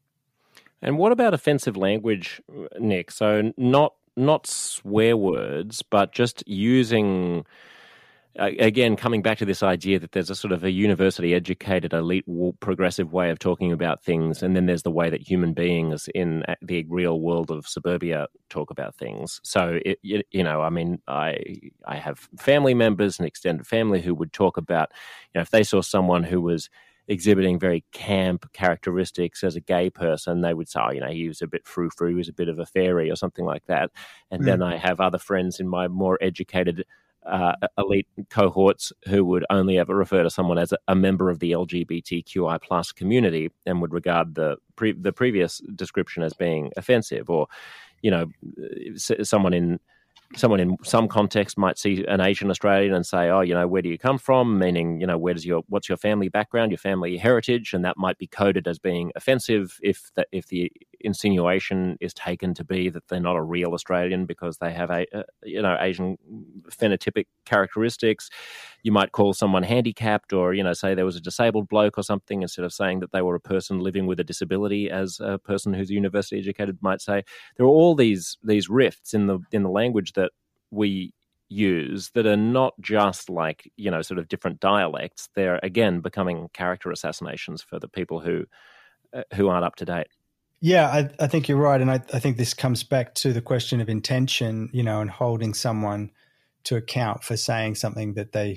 And what about offensive language, Nick? So not not swear words, but just using, uh, again, coming back to this idea that there's a sort of a university-educated, elite, progressive way of talking about things, and then there's the way that human beings in the real world of suburbia talk about things. So, it, you, you know, I mean, I I have family members and extended family who would talk about, you know, if they saw someone who was exhibiting very camp characteristics as a gay person, they would say, oh, you know, he was a bit frou-frou, he was a bit of a fairy or something like that. And mm. then I have other friends in my more educated uh, elite cohorts who would only ever refer to someone as a, a member of the L G B T Q I plus community and would regard the pre- the previous description as being offensive. Or, you know, someone in Someone in some context might see an Asian Australian and say, oh, you know, where do you come from? Meaning, you know, where does your, what's your family background, your family heritage? And that might be coded as being offensive if the, if the insinuation is taken to be that they're not a real Australian because they have a, a you know, Asian phenotypic characteristics. You might call someone handicapped, or, you know, say there was a disabled bloke or something, instead of saying that they were a person living with a disability, as a person who's university educated might say. There are all these these rifts in the in the language that we use that are not just like, you know, sort of different dialects. They're, again, becoming character assassinations for the people who uh, who aren't up to date. Yeah, I, I think you're right. And I, I think this comes back to the question of intention, you know, and holding someone to account for saying something that they,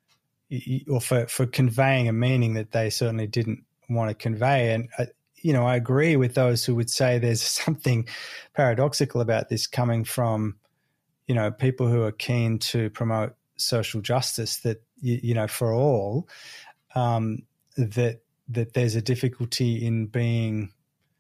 or for, for conveying a meaning that they certainly didn't want to convey. And, I, you know, I agree with those who would say there's something paradoxical about this coming from, you know, people who are keen to promote social justice, that, you, you know, for all, um, that that there's a difficulty in being,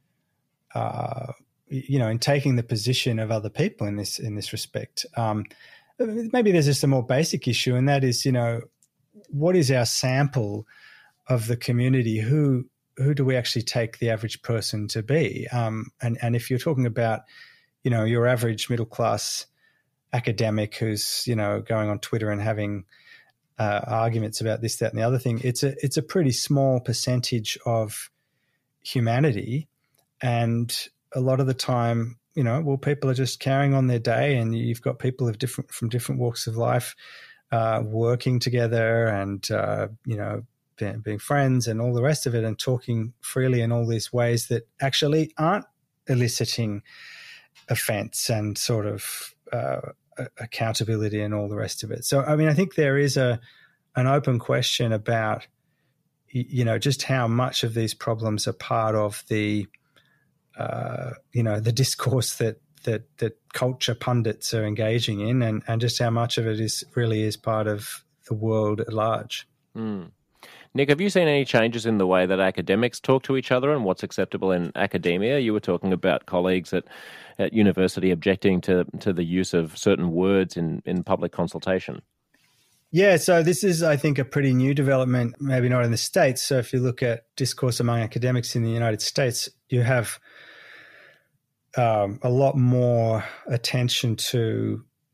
uh, you know, in taking the position of other people in this in this respect. Um, maybe there's just a more basic issue, and that is, you know, what is our sample of the community? Who who do we actually take the average person to be? Um, and and if you're talking about, you know, your average middle class academic who's, you know, going on Twitter and having uh, arguments about this, that, and the other thing, it's a it's a pretty small percentage of humanity, and a lot of the time, you know, well, people are just carrying on their day, and you've got people of different from different walks of life uh, working together, and uh, you know, being, being friends, and all the rest of it, and talking freely in all these ways that actually aren't eliciting offence and sort of uh, accountability and all the rest of it. So, I mean, I think there is a an open question about, you know, just how much of these problems are part of the, uh, you know, the discourse that that that culture pundits are engaging in, and, and just how much of it is really is part of the world at large. Mm. Nick, have you seen any changes in the way that academics talk to each other and what's acceptable in academia? You were talking about colleagues at, at university objecting to, to the use of certain words in, in public consultation. Yeah, so this is, I think, a pretty new development, maybe not in the States. So if you look at discourse among academics in the United States, you have um, a lot more attention to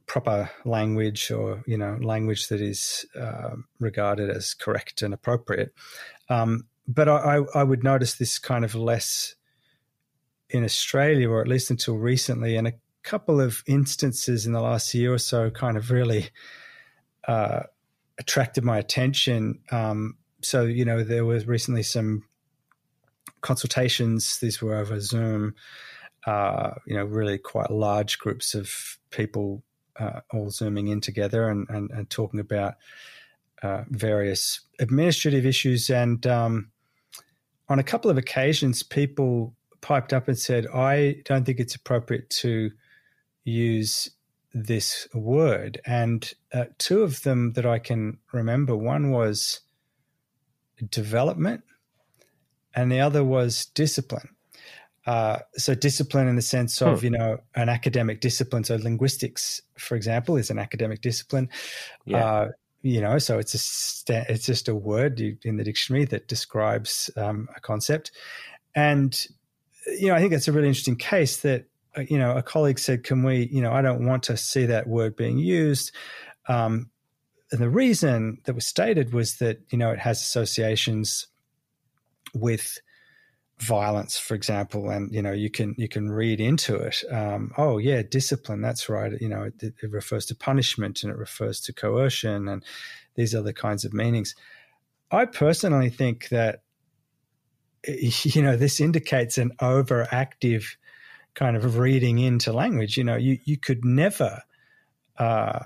proper language, or, you know, language that is uh, regarded as correct and appropriate. Um, but I, I would notice this kind of less in Australia, or at least until recently, and a couple of instances in the last year or so kind of really uh, attracted my attention. Um, so, you know, there was recently some consultations. These were over Zoom, uh, you know, really quite large groups of people uh, all Zooming in together and, and, and talking about uh, various administrative issues. And um, on a couple of occasions, people piped up and said, I don't think it's appropriate to use this word. And uh, two of them that I can remember, one was development and the other was discipline. Uh, so discipline in the sense of, hmm. you know, an academic discipline. So linguistics, for example, is an academic discipline. Yeah. Uh, you know, so it's a sta- it's just a word in the dictionary that describes um, a concept. And, you know, I think it's a really interesting case that, uh, you know, a colleague said, can we, you know, I don't want to see that word being used. Um, and the reason that was stated was that, you know, it has associations with violence, for example, and, you know, you can you can read into it, um, oh yeah, discipline, that's right, you know, it, it refers to punishment and it refers to coercion and these other kinds of meanings. I personally think that, you know, this indicates an overactive kind of reading into language. You know, you you could never uh,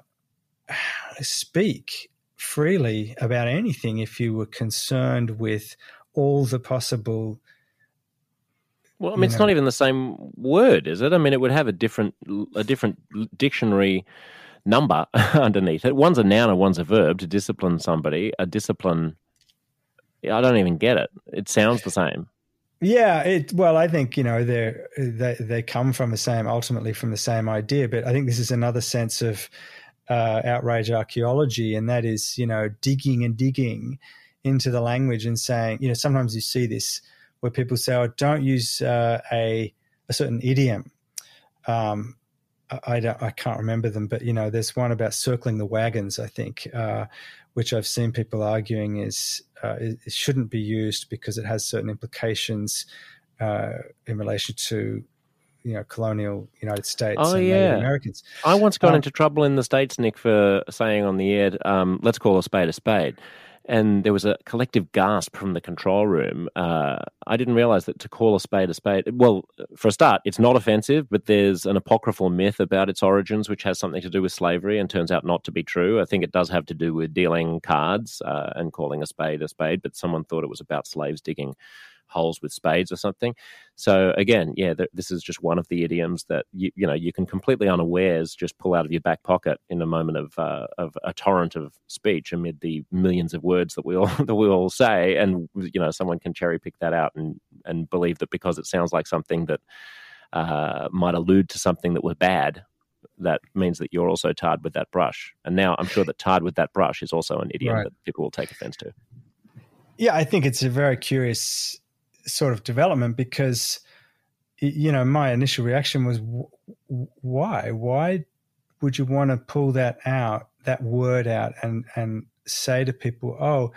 speak freely about anything if you were concerned with all the possible. Well, I mean, it's know. not even the same word, is it? I mean, it would have a different a different dictionary number underneath it. One's a noun and one's a verb. To discipline somebody, a discipline. I don't even get it. It sounds the same. Yeah, it. Well, I think, you know, they they they come from the same, ultimately from the same idea. But I think this is another sense of uh, outrage archaeology, and that is, you know, digging and digging into the language and saying, you know, sometimes you see this where people say, oh, don't use uh, a a certain idiom. Um, I, I, don't, I can't remember them, but, you know, there's one about circling the wagons, I think, uh, which I've seen people arguing is uh, it, it shouldn't be used because it has certain implications uh, in relation to, you know, colonial United States oh, and yeah. Native Americans. I once got um, into trouble in the States, Nick, for saying on the air, um, let's call a spade a spade. And there was a collective gasp from the control room. Uh, I didn't realize that to call a spade a spade, well, for a start, it's not offensive, but there's an apocryphal myth about its origins, which has something to do with slavery and turns out not to be true. I think it does have to do with dealing cards uh, and calling a spade a spade, but someone thought it was about slaves digging holes with spades or something. So again, yeah, th- this is just one of the idioms that you, you know you can completely unawares just pull out of your back pocket in a moment of uh, of a torrent of speech amid the millions of words that we all that we all say, and you know someone can cherry pick that out and and believe that because it sounds like something that uh, might allude to something that was bad, that means that you're also tarred with that brush. And now I'm sure that tarred with that brush is also an idiom right. that people will take offense to. Yeah, I think it's a very curious sort of development because, you know, my initial reaction was, why? Why would you want to pull that out, that word out, and and say to people, oh,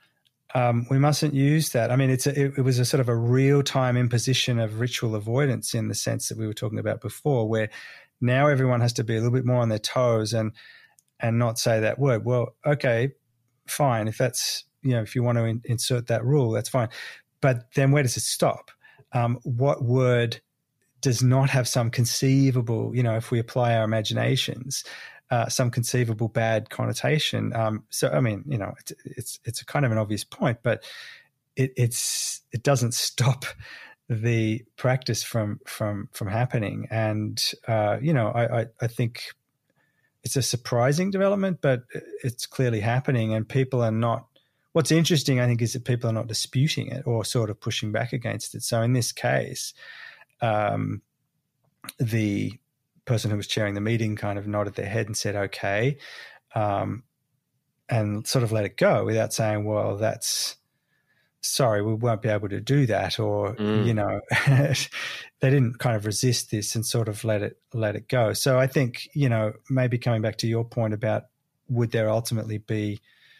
um, we mustn't use that? I mean, it's a, it, it was a sort of a real-time imposition of ritual avoidance in the sense that we were talking about before, where now everyone has to be a little bit more on their toes and and not say that word. Well, okay, fine. If that's, you know, if you want to in, insert that rule, that's fine. But then where does it stop? Um, what word does not have some conceivable, you know, if we apply our imaginations, uh, some conceivable bad connotation? Um, so, I mean, you know, it's, it's it's a kind of an obvious point, but it, it's it doesn't stop the practice from from from happening. And uh, you know, I, I I think it's a surprising development, but it's clearly happening, and people are not. What's interesting, I think, is that people are not disputing it or sort of pushing back against it. So in this case, um, the person who was chairing the meeting kind of nodded their head and said, okay, um, and sort of let it go without saying, well, that's sorry, we won't be able to do that, or Mm. you know, they didn't kind of resist this and sort of let it let it go. So I think, you know, maybe coming back to your point about would there ultimately be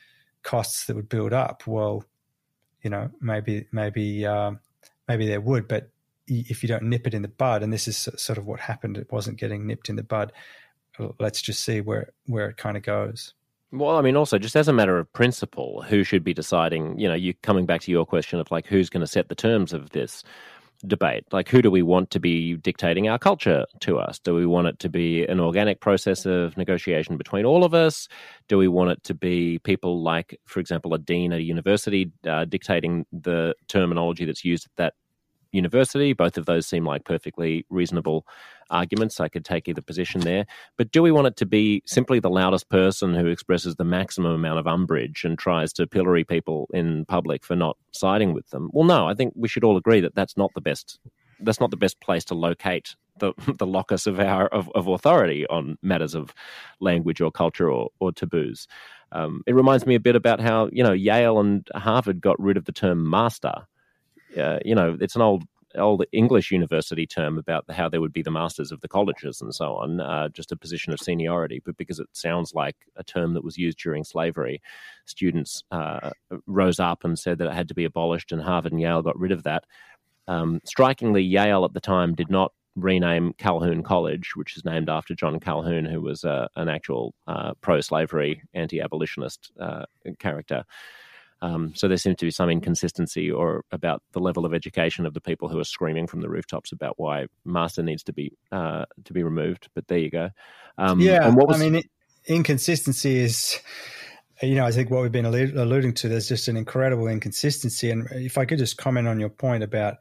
costs that would build up? Well, you know, maybe maybe um, maybe there would, but if you don't nip it in the bud, and this is sort of what happened, it wasn't getting nipped in the bud. Let's just see where where it kind of goes. Well, I mean, also just as a matter of principle, who should be deciding, you know, you coming back to your question of like, who's going to set the terms of this debate? Like, who do we want to be dictating our culture to us? Do we want it to be an organic process of negotiation between all of us? Do we want it to be people like, for example, a dean at a university uh, dictating the terminology that's used at that university? Both of those seem like perfectly reasonable arguments. I could take either position there. But do we want it to be simply the loudest person who expresses the maximum amount of umbrage and tries to pillory people in public for not siding with them? Well, no, I think we should all agree that that's not the best. That's not the best place to locate the the locus of our of, of authority on matters of language or culture or, or taboos. Um, it reminds me a bit about how, you know, Yale and Harvard got rid of the term master. Uh, you know, it's an old old English university term about how they would be the masters of the colleges and so on, uh, just a position of seniority. But because it sounds like a term that was used during slavery, students uh, rose up and said that it had to be abolished, and Harvard and Yale got rid of that. Um, strikingly, Yale at the time did not rename Calhoun College, which is named after John Calhoun, who was uh, an actual uh, pro-slavery, anti-abolitionist uh, character. Um, so there seems to be some inconsistency or about the level of education of the people who are screaming from the rooftops about why master needs to be uh, to be removed. But there you go. Um, yeah, and what was... I mean, inconsistency is, you know, I think what we've been alluding to, there's just an incredible inconsistency. And if I could just comment on your point about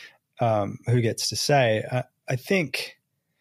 um, who gets to say, I, I think,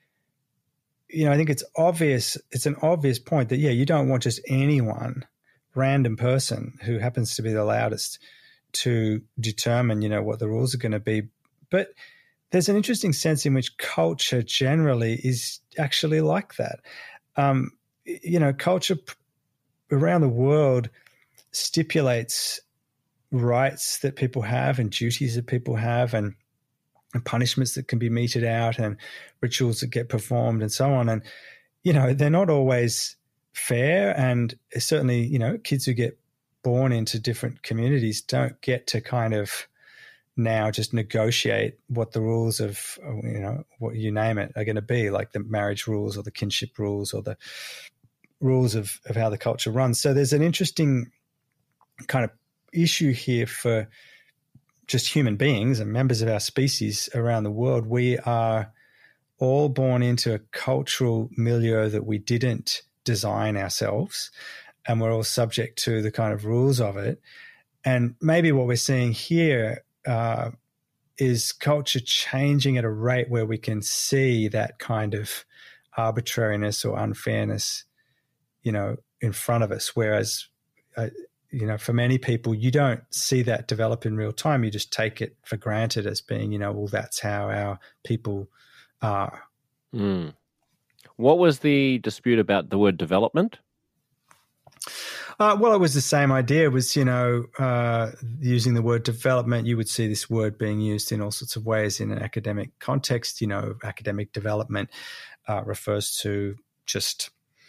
you know, I think it's obvious, it's an obvious point that, yeah, you don't want just anyone, random person who happens to be the loudest to determine, you know, what the rules are going to be. But there's an interesting sense in which culture generally is actually like that. Um, you know, culture around the world stipulates rights that people have and duties that people have and, and punishments that can be meted out and rituals that get performed and so on. And, you know, they're not always fair, and certainly, you know, kids who get born into different communities don't get to kind of now just negotiate what the rules of, you know, what you name it are going to be, like the marriage rules or the kinship rules or the rules of, of how the culture runs. So there's an interesting kind of issue here for just human beings and members of our species around the world. We are all born into a cultural milieu that we didn't design ourselves, and we're all subject to the kind of rules of it. And maybe what we're seeing here uh, is culture changing at a rate where we can see that kind of arbitrariness or unfairness, you know, in front of us. Whereas, uh, you know, for many people, you don't see that develop in real time. You just take it for granted as being, you know, well, that's how our people are. Mm. What was the dispute about the word development? Uh, well, it was the same idea. It was, you know, uh, using the word development, you would see this word being used in all sorts of ways in an academic context. You know, academic development uh, refers to just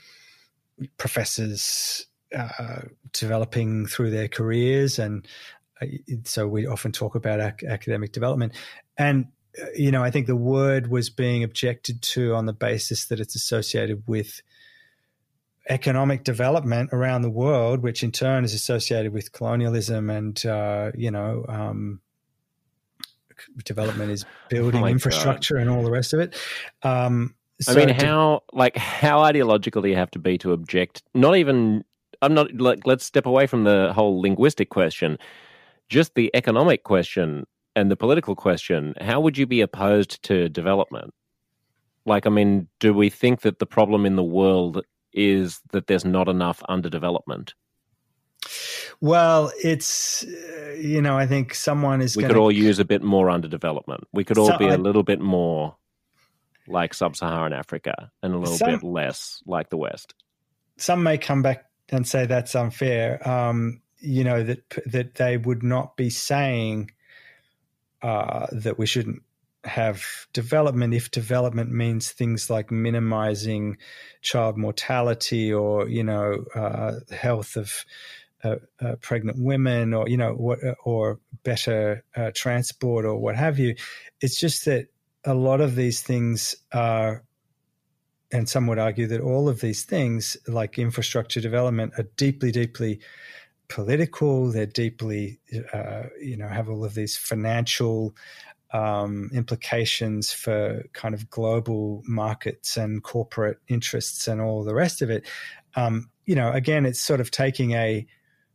professors uh, developing through their careers. And uh, so we often talk about ac- academic development. And you know, I think the word was being objected to on the basis that it's associated with economic development around the world, which in turn is associated with colonialism and, uh, you know, um, development is building oh infrastructure God. and all the rest of it. Um, so I mean, how, to, like, how ideological do you have to be to object? Not even, I'm not, like, let's step away from the whole linguistic question, just the economic question and the political question. How would you be opposed to development? Like, I mean, do we think that the problem in the world is that there's not enough underdevelopment? Well, it's, uh, you know, I think someone is We gonna... could all use a bit more underdevelopment. We could all so, be a I... little bit more like sub-Saharan Africa and a little some... bit less like the West. Some may come back and say that's unfair. Um, you know, that that they would not be saying uh, that we shouldn't have development if development means things like minimizing child mortality or, you know, uh, health of uh, uh, pregnant women or, you know, what, or better uh, transport or what have you. It's just that a lot of these things are, and some would argue that all of these things like infrastructure development are deeply, deeply political. They're deeply, uh, you know, have all of these financial Um, implications for kind of global markets and corporate interests and all the rest of it. Um, you know, again, it's sort of taking a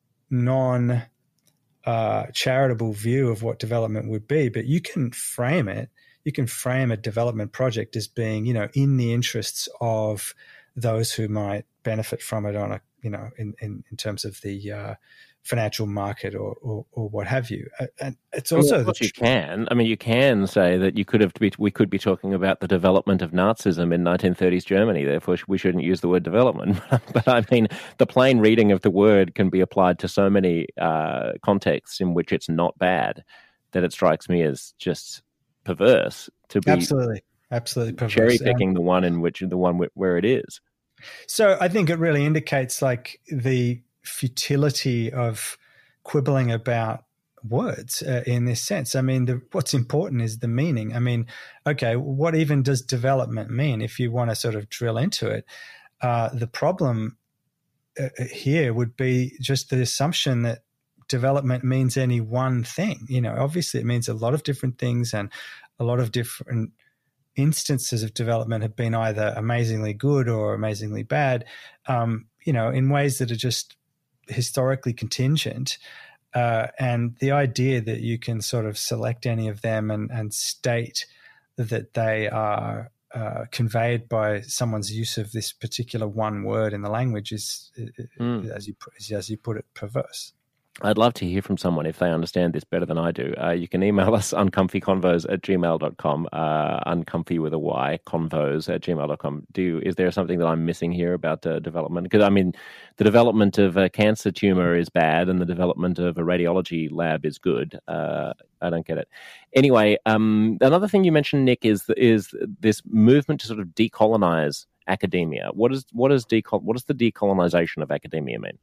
non uh, charitable view of what development would be, but you can frame it. You can frame a development project as being, you know, in the interests of those who might benefit from it on a, you know, in, in, in terms of the uh, financial market or, or, or what have you. And it's also well, of course the you can. I mean, you can say that you could have be, we could be talking about the development of Nazism in nineteen thirties Germany. Therefore, we shouldn't use the word development. But I mean, the plain reading of the word can be applied to so many uh, contexts in which it's not bad that it strikes me as just perverse to be absolutely, absolutely perverse. Cherry picking um, the one in which the one where it is. So I think it really indicates like the futility of quibbling about words uh, in this sense. I mean, the, what's important is the meaning. I mean, okay, what even does development mean if you want to sort of drill into it? Uh, the problem uh, here would be just the assumption that development means any one thing. You know, obviously it means a lot of different things, and a lot of different instances of development have been either amazingly good or amazingly bad, um, you know, in ways that are just historically contingent. Uh, and the idea that you can sort of select any of them and, and state that they are uh, conveyed by someone's use of this particular one word in the language is, mm. as you as you put it, perverse. I'd love to hear from someone if they understand this better than I do. Uh, you can email us uncomfyconvos at gmail dot com, uh, uncomfy with a Y, convos at gmail dot com. Do you, is there something that I'm missing here about uh, development? Because, I mean, the development of a cancer tumor is bad and the development of a radiology lab is good. Uh, I don't get it. Anyway, um, another thing you mentioned, Nick, is is this movement to sort of decolonize academia. What is what is decol- what does the decolonization of academia mean?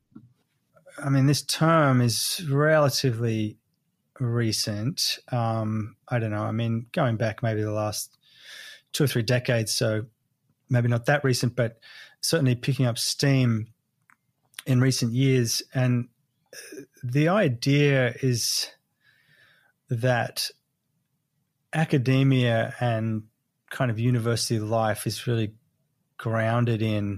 I mean, this term is relatively recent. Um, I don't know. I mean, going back maybe the last two or three decades, so maybe not that recent, but certainly picking up steam in recent years. And the idea is that academia and kind of university life is really grounded in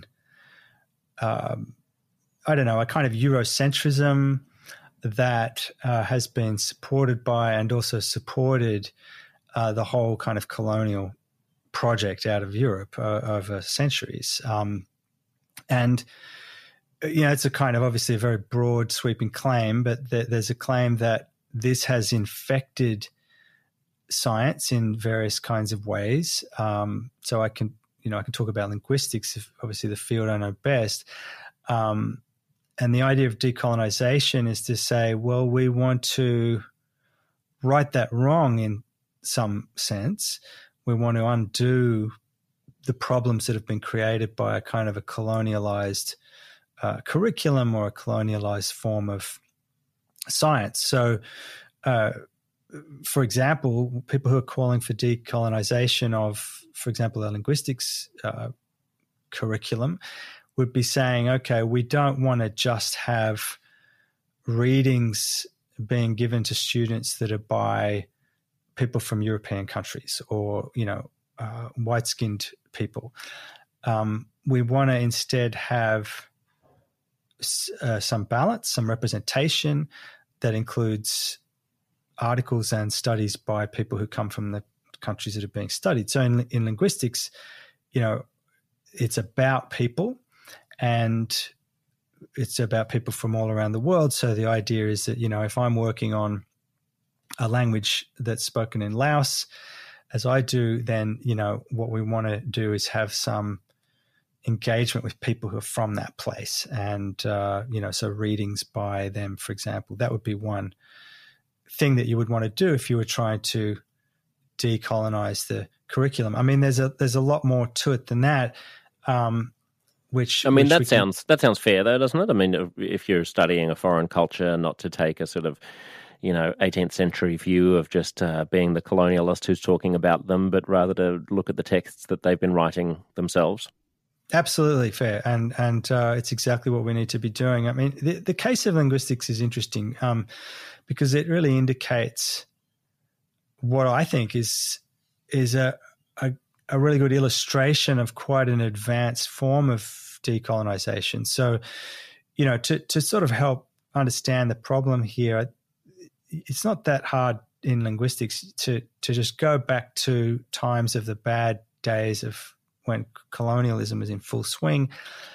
um, I don't know, a kind of Eurocentrism that uh, has been supported by and also supported uh, the whole kind of colonial project out of Europe uh, over centuries. Um, and, you know, it's a kind of obviously a very broad sweeping claim, but th- there's a claim that this has infected science in various kinds of ways. Um, so I can, you know, I can talk about linguistics, if obviously the field I know best. Um, And the idea of decolonization is to say, well, we want to right that wrong in some sense. We want to undo the problems that have been created by a kind of a colonialized uh, curriculum or a colonialized form of science. So, uh, for example, people who are calling for decolonization of, for example, the linguistics uh, curriculum would be saying, okay, we don't want to just have readings being given to students that are by people from European countries or, you know, uh, white-skinned people. Um, we want to instead have uh, some balance, some representation that includes articles and studies by people who come from the countries that are being studied. So in, in linguistics, you know, it's about people, and it's about people from all around the world. So the idea is that, you know, if I'm working on a language that's spoken in Laos, as I do, then, you know, what we want to do is have some engagement with people who are from that place. And, uh, you know, so readings by them, for example, that would be one thing that you would want to do if you were trying to decolonize the curriculum. I mean, there's a there's a lot more to it than that. Um, which I mean, which that can, sounds that sounds fair, though, doesn't it? I mean, if you're studying a foreign culture, not to take a sort of, you know, eighteenth century view of just uh, being the colonialist who's talking about them, but rather to look at the texts that they've been writing themselves. Absolutely fair, and and uh, it's exactly what we need to be doing. I mean, the, the case of linguistics is interesting um, because it really indicates what I think is is a, a a really good illustration of quite an advanced form of decolonization. So, you know, to to sort of help understand the problem here, it's not that hard in linguistics to to just go back to times of the bad days of when colonialism was in full swing.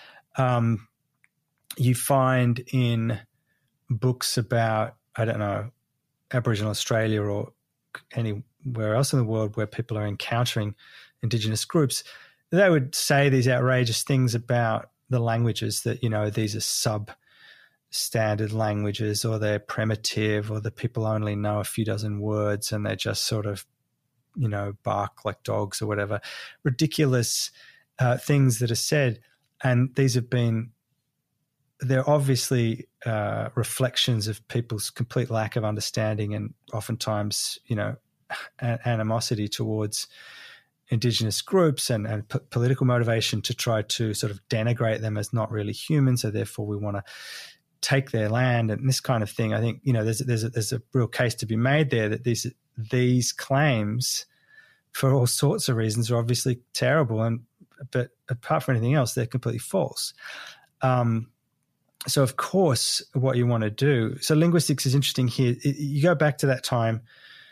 Um, you find in books about, I don't know, Aboriginal Australia or anywhere else in the world where people are encountering Indigenous groups, they would say these outrageous things about the languages that, you know, these are sub-standard languages, or they're primitive, or the people only know a few dozen words and they just sort of, you know, bark like dogs or whatever. Ridiculous uh, things that are said. And these have been, they're obviously uh, reflections of people's complete lack of understanding and oftentimes, you know, animosity towards Indigenous groups and, and p- political motivation to try to sort of denigrate them as not really human. So therefore we want to take their land and this kind of thing. I think, you know, there's, there's, a, there's a real case to be made there that these these claims, for all sorts of reasons, are obviously terrible, and but apart from anything else, they're completely false. Um, so, of course, what you want to do. So, linguistics is interesting here. It, you go back to that time.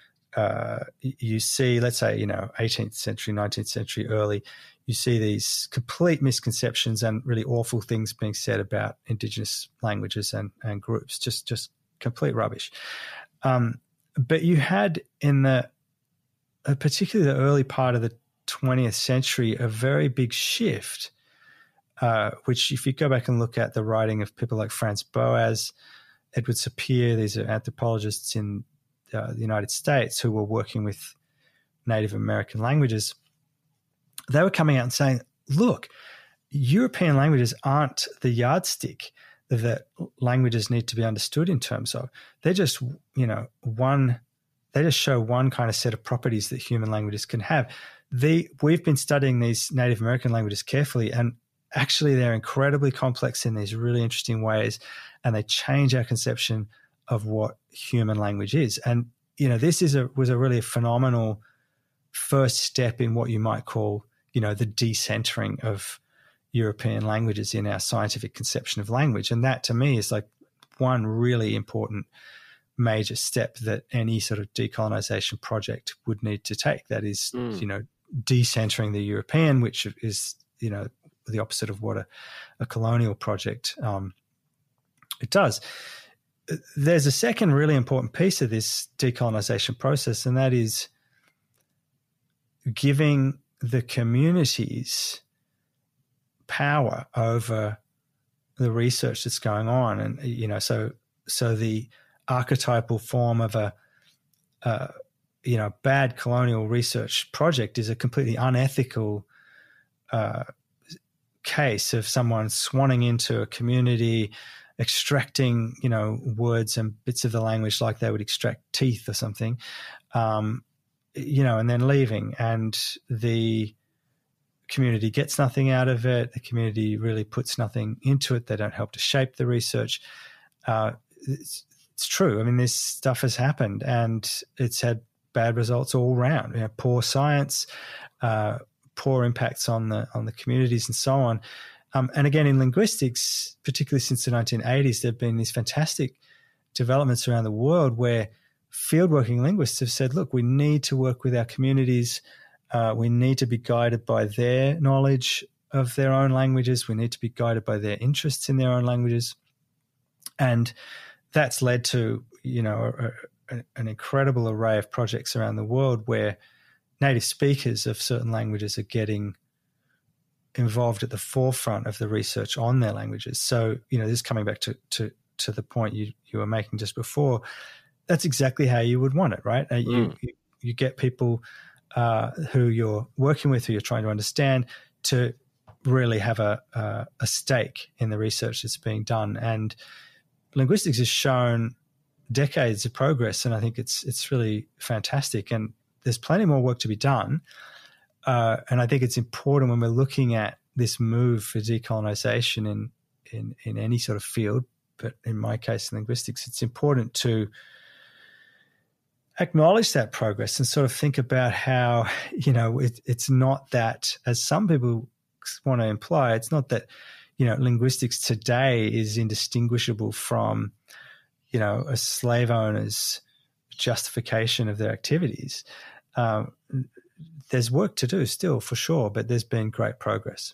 Uh, you see, let's say, you know, eighteenth century, nineteenth century, early. You see these complete misconceptions and really awful things being said about Indigenous languages and and groups. Just just complete rubbish. Um, But you had in the, uh, particularly the early part of the twentieth century, a very big shift, uh, which if you go back and look at the writing of people like Franz Boas, Edward Sapir, these are anthropologists in uh, the United States who were working with Native American languages, they were coming out and saying, look, European languages aren't the yardstick that languages need to be understood in terms of. They're just, you know, one, they just show one kind of set of properties that human languages can have. The, we've been studying these Native American languages carefully, and actually they're incredibly complex in these really interesting ways, and they change our conception of what human language is. And, you know, this is a, was a really phenomenal first step in what you might call, you know, the decentering of European languages in our scientific conception of language. And that to me is like one really important major step that any sort of decolonization project would need to take. That is, mm. you know, decentering the European, which is, you know, the opposite of what a, a colonial project um, it does. There's a second really important piece of this decolonization process, and that is giving the communities power over the research that's going on. And, you know, so so the archetypal form of a, uh, you know, bad colonial research project is a completely unethical uh, case of someone swanning into a community, extracting, you know, words and bits of the language like they would extract teeth or something, um, you know, and then leaving. And the community gets nothing out of it. The community really puts nothing into it. They don't help to shape the research. Uh, it's, it's true. I mean, this stuff has happened, and it's had bad results all around. You know, poor science, uh, poor impacts on the on the communities, and so on. Um, and again, in linguistics, particularly since the nineteen eighties, there have been these fantastic developments around the world where fieldworking linguists have said, look, we need to work with our communities. Uh, we need to be guided by their knowledge of their own languages. We need to be guided by their interests in their own languages. And that's led to, you know, a, a, an incredible array of projects around the world where native speakers of certain languages are getting involved at the forefront of the research on their languages. So, you know, this is coming back to to to the point you you were making just before. That's exactly how you would want it, right? Uh, you, Mm. you you get people uh, who you're working with, who you're trying to understand, to really have a, a a stake in the research that's being done. And linguistics has shown decades of progress, and I think it's it's really fantastic. And there's plenty more work to be done. Uh, and I think it's important when we're looking at this move for decolonization in, in in any sort of field, but in my case, linguistics, it's important to acknowledge that progress and sort of think about how, you know, it, it's not that, as some people want to imply, it's not that, you know, linguistics today is indistinguishable from, you know, a slave owner's justification of their activities. Um, there's work to do still, for sure, but there's been great progress.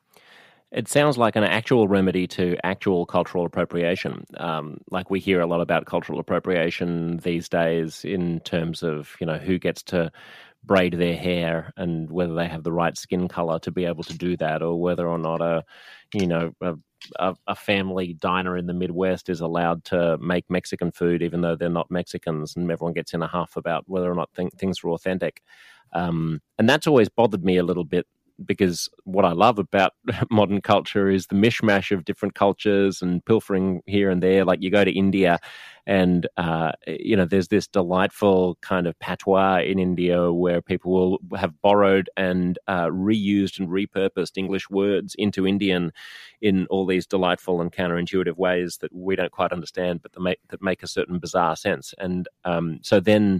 It sounds like an actual remedy to actual cultural appropriation. Um, like we hear a lot about cultural appropriation these days in terms of, you know, who gets to braid their hair and whether they have the right skin color to be able to do that, or whether or not a, you know, a, a, a family diner in the Midwest is allowed to make Mexican food even though they're not Mexicans, and everyone gets in a huff about whether or not th- things are authentic. Um, and that's always bothered me a little bit, because what I love about modern culture is the mishmash of different cultures and pilfering here and there. Like you go to India and, uh, you know, there's this delightful kind of patois in India where people will have borrowed and uh, reused and repurposed English words into Indian in all these delightful and counterintuitive ways that we don't quite understand, but that make, that make a certain bizarre sense. And um, so then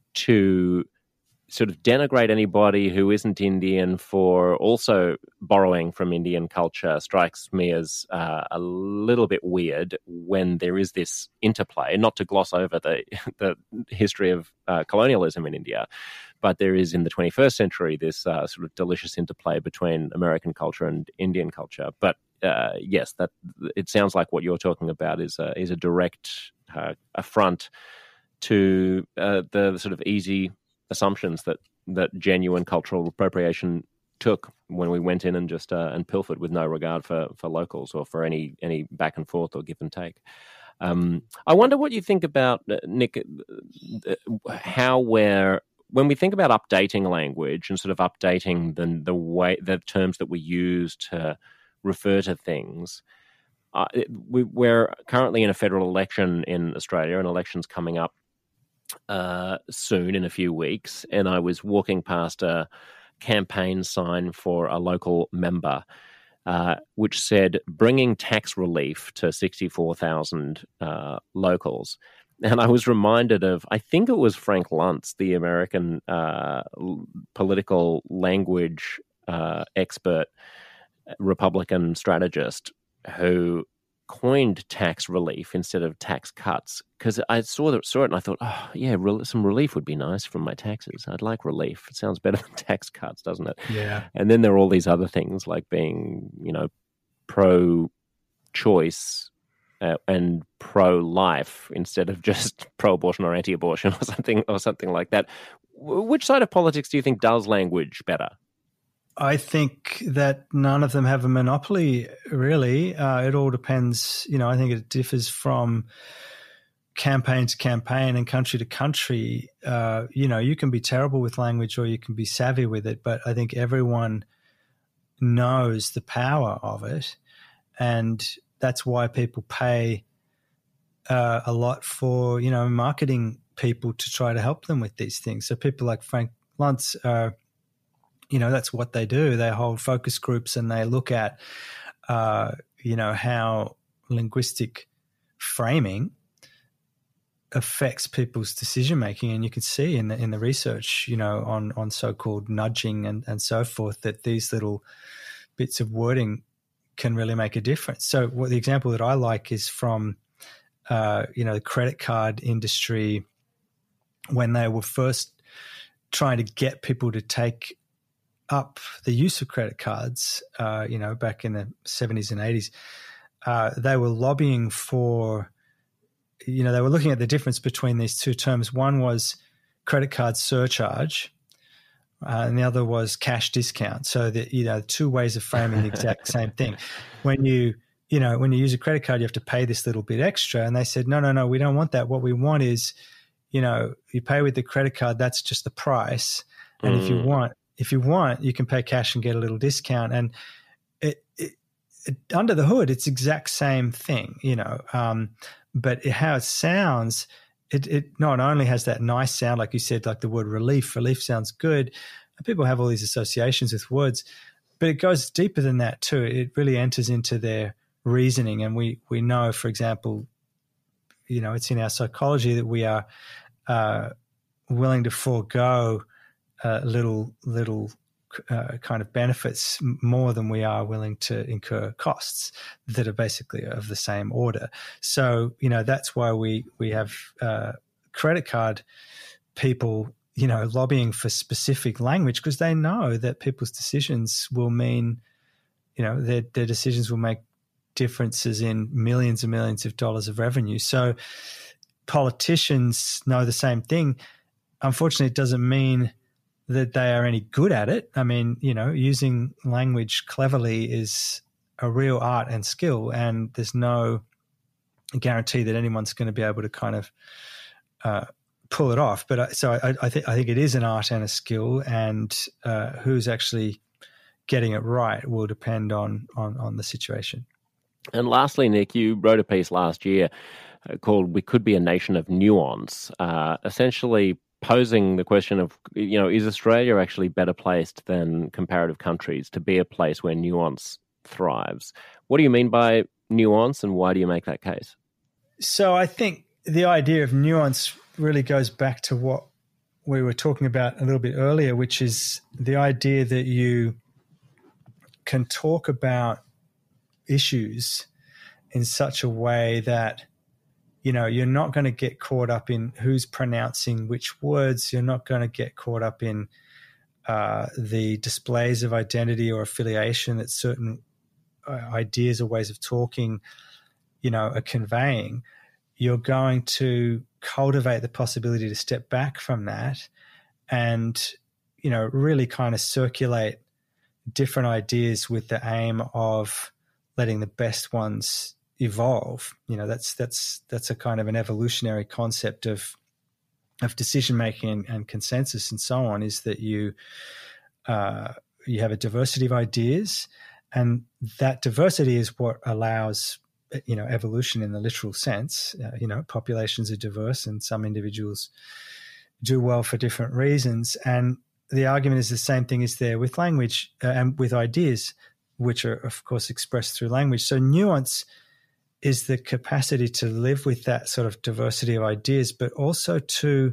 to sort of denigrate anybody who isn't Indian for also borrowing from Indian culture strikes me as uh, a little bit weird when there is this interplay, not to gloss over the, the history of uh, colonialism in India, but there is in the twenty-first century this uh, sort of delicious interplay between American culture and Indian culture. But uh, yes, that it sounds like what you're talking about is a, is a direct uh, affront to uh, the sort of easy assumptions that that genuine cultural appropriation took when we went in and just uh, and pilfered with no regard for for locals or for any any back and forth or give and take. Um, I wonder what you think about, uh, Nick, uh, how we're when we think about updating language and sort of updating the the way the terms that we use to refer to things. Uh, we, we're currently in a federal election in Australia, and elections coming up uh, soon in a few weeks. And I was walking past a campaign sign for a local member, uh, which said, bringing tax relief to sixty-four thousand uh, locals. And I was reminded of, I think it was Frank Luntz, the American uh, political language uh, expert, Republican strategist, who coined tax relief instead of tax cuts, because I saw, the, saw it and I thought, oh, yeah, re- some relief would be nice from my taxes. I'd like relief. It sounds better than tax cuts, doesn't it? Yeah. And then there are all these other things like being, you know, pro-choice uh, and pro-life instead of just pro-abortion or anti-abortion or something or something like that. W- which side of politics do you think does language better? I think that none of them have a monopoly, really. Uh, it all depends. You know, I think it differs from campaign to campaign and country to country. Uh, you know, you can be terrible with language or you can be savvy with it, but I think everyone knows the power of it. And that's why people pay uh, a lot for, you know, marketing people to try to help them with these things. So people like Frank Luntz are, you know, that's what they do. They hold focus groups and they look at, uh, you know, how linguistic framing affects people's decision making. And you can see in the in the research, you know, on on so-called nudging and, and so forth, that these little bits of wording can really make a difference. So what the example that I like is from, uh, you know, the credit card industry when they were first trying to get people to take up the use of credit cards, uh, you know, back in the seventies and eighties, uh, they were lobbying for, you know, they were looking at the difference between these two terms. One was credit card surcharge, uh, and the other was cash discount. So that, you know, two ways of framing the exact same thing. When you, you know, when you use a credit card, you have to pay this little bit extra. And they said, no, no, no, we don't want that. What we want is, you know, you pay with the credit card, that's just the price. And mm. if you want, if you want, you can pay cash and get a little discount. And it, it, it, under the hood, it's the exact same thing, you know. Um, but it, how it sounds, it, it not only has that nice sound, like you said, like the word relief. Relief sounds good. And people have all these associations with words, but it goes deeper than that too. It really enters into their reasoning. And we, we know, for example, you know, it's in our psychology that we are uh, willing to forego uh, little, little uh, kind of benefits more than we are willing to incur costs that are basically of the same order. So, you know, that's why we, we have uh, credit card people, you know, lobbying for specific language, because they know that people's decisions will mean, you know, their, their decisions will make differences in millions and millions of dollars of revenue. So politicians know the same thing. Unfortunately, it doesn't mean that they are any good at it. I mean, you know, using language cleverly is a real art and skill, and there's no guarantee that anyone's going to be able to kind of uh, pull it off. But I, so I, I think I think it is an art and a skill, and uh, who's actually getting it right will depend on on on the situation. And lastly, Nick, you wrote a piece last year uh, called "We Could Be a Nation of Nuance," uh, essentially posing the question of, you know, is Australia actually better placed than comparative countries to be a place where nuance thrives? What do you mean by nuance, and why do you make that case? So I think the idea of nuance really goes back to what we were talking about a little bit earlier, which is the idea that you can talk about issues in such a way that, you know, you're not going to get caught up in who's pronouncing which words. You're not going to get caught up in uh, the displays of identity or affiliation that certain uh, ideas or ways of talking, you know, are conveying. You're going to cultivate the possibility to step back from that and, you know, really kind of circulate different ideas with the aim of letting the best ones evolve. You know, that's that's that's a kind of an evolutionary concept of of decision making and, and consensus and so on. Is that you uh, you have a diversity of ideas, and that diversity is what allows, you know, evolution in the literal sense. Uh, you know, populations are diverse, and some individuals do well for different reasons. And the argument is the same thing is there with language uh, and with ideas, which are, of course, expressed through language. So nuance is the capacity to live with that sort of diversity of ideas, but also to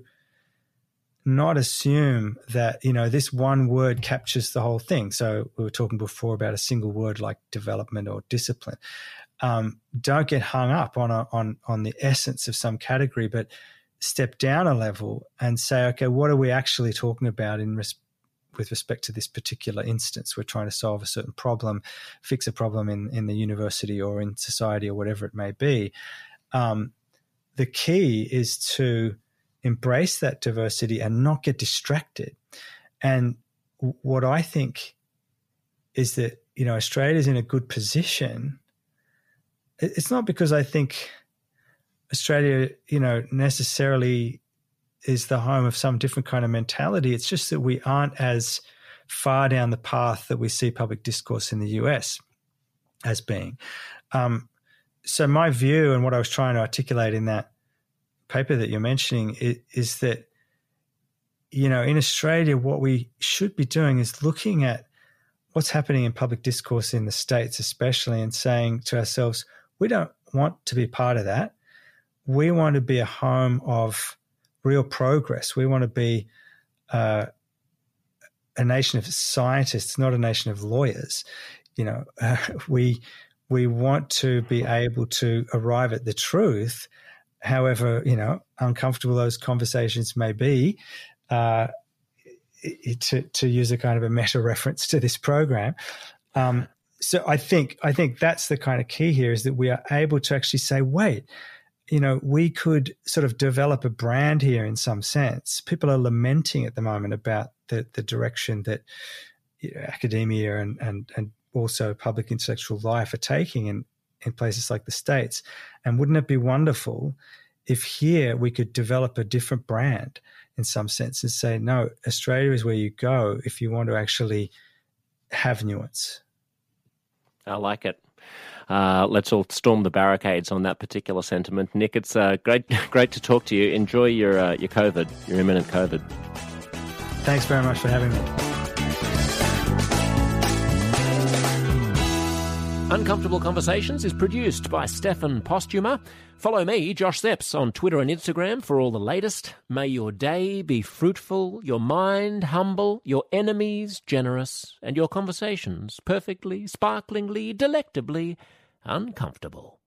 not assume that, you know, this one word captures the whole thing. So we were talking before about a single word like development or discipline. Um, don't get hung up on a, on on the essence of some category, but step down a level and say, okay, what are we actually talking about in res- with respect to this particular instance? We're trying to solve a certain problem, fix a problem in, in the university or in society or whatever it may be. Um, the key is to embrace that diversity and not get distracted. And w- what I think is that, you know, Australia is in a good position. It's not because I think Australia, you know, necessarily is the home of some different kind of mentality. It's just that we aren't as far down the path that we see public discourse in the U S as being. Um, so my view and what I was trying to articulate in that paper that you're mentioning is, is that, you know, in Australia, what we should be doing is looking at what's happening in public discourse in the States especially and saying to ourselves, we don't want to be part of that. We want to be a home of real progress. We want to be uh, a nation of scientists, not a nation of lawyers. You know, uh, we we want to be able to arrive at the truth, however, you know, uncomfortable those conversations may be. Uh, to to use a kind of a meta reference to this program. Um, so I think I think that's the kind of key here is that we are able to actually say, wait, you know, we could sort of develop a brand here in some sense. People are lamenting at the moment about the, the direction that you know, academia and, and, and also public intellectual life are taking in, in places like the States. And wouldn't it be wonderful if here we could develop a different brand in some sense and say, no, Australia is where you go if you want to actually have nuance. I like it. Uh, let's all storm the barricades on that particular sentiment. Nick, it's uh, great great to talk to you. Enjoy your uh, your COVID, your imminent COVID. Thanks very much for having me. Uncomfortable Conversations is produced by Stefan Postuma. Follow me, Josh Szeps, on Twitter and Instagram for all the latest. May your day be fruitful, your mind humble, your enemies generous, and your conversations perfectly, sparklingly, delectably uncomfortable.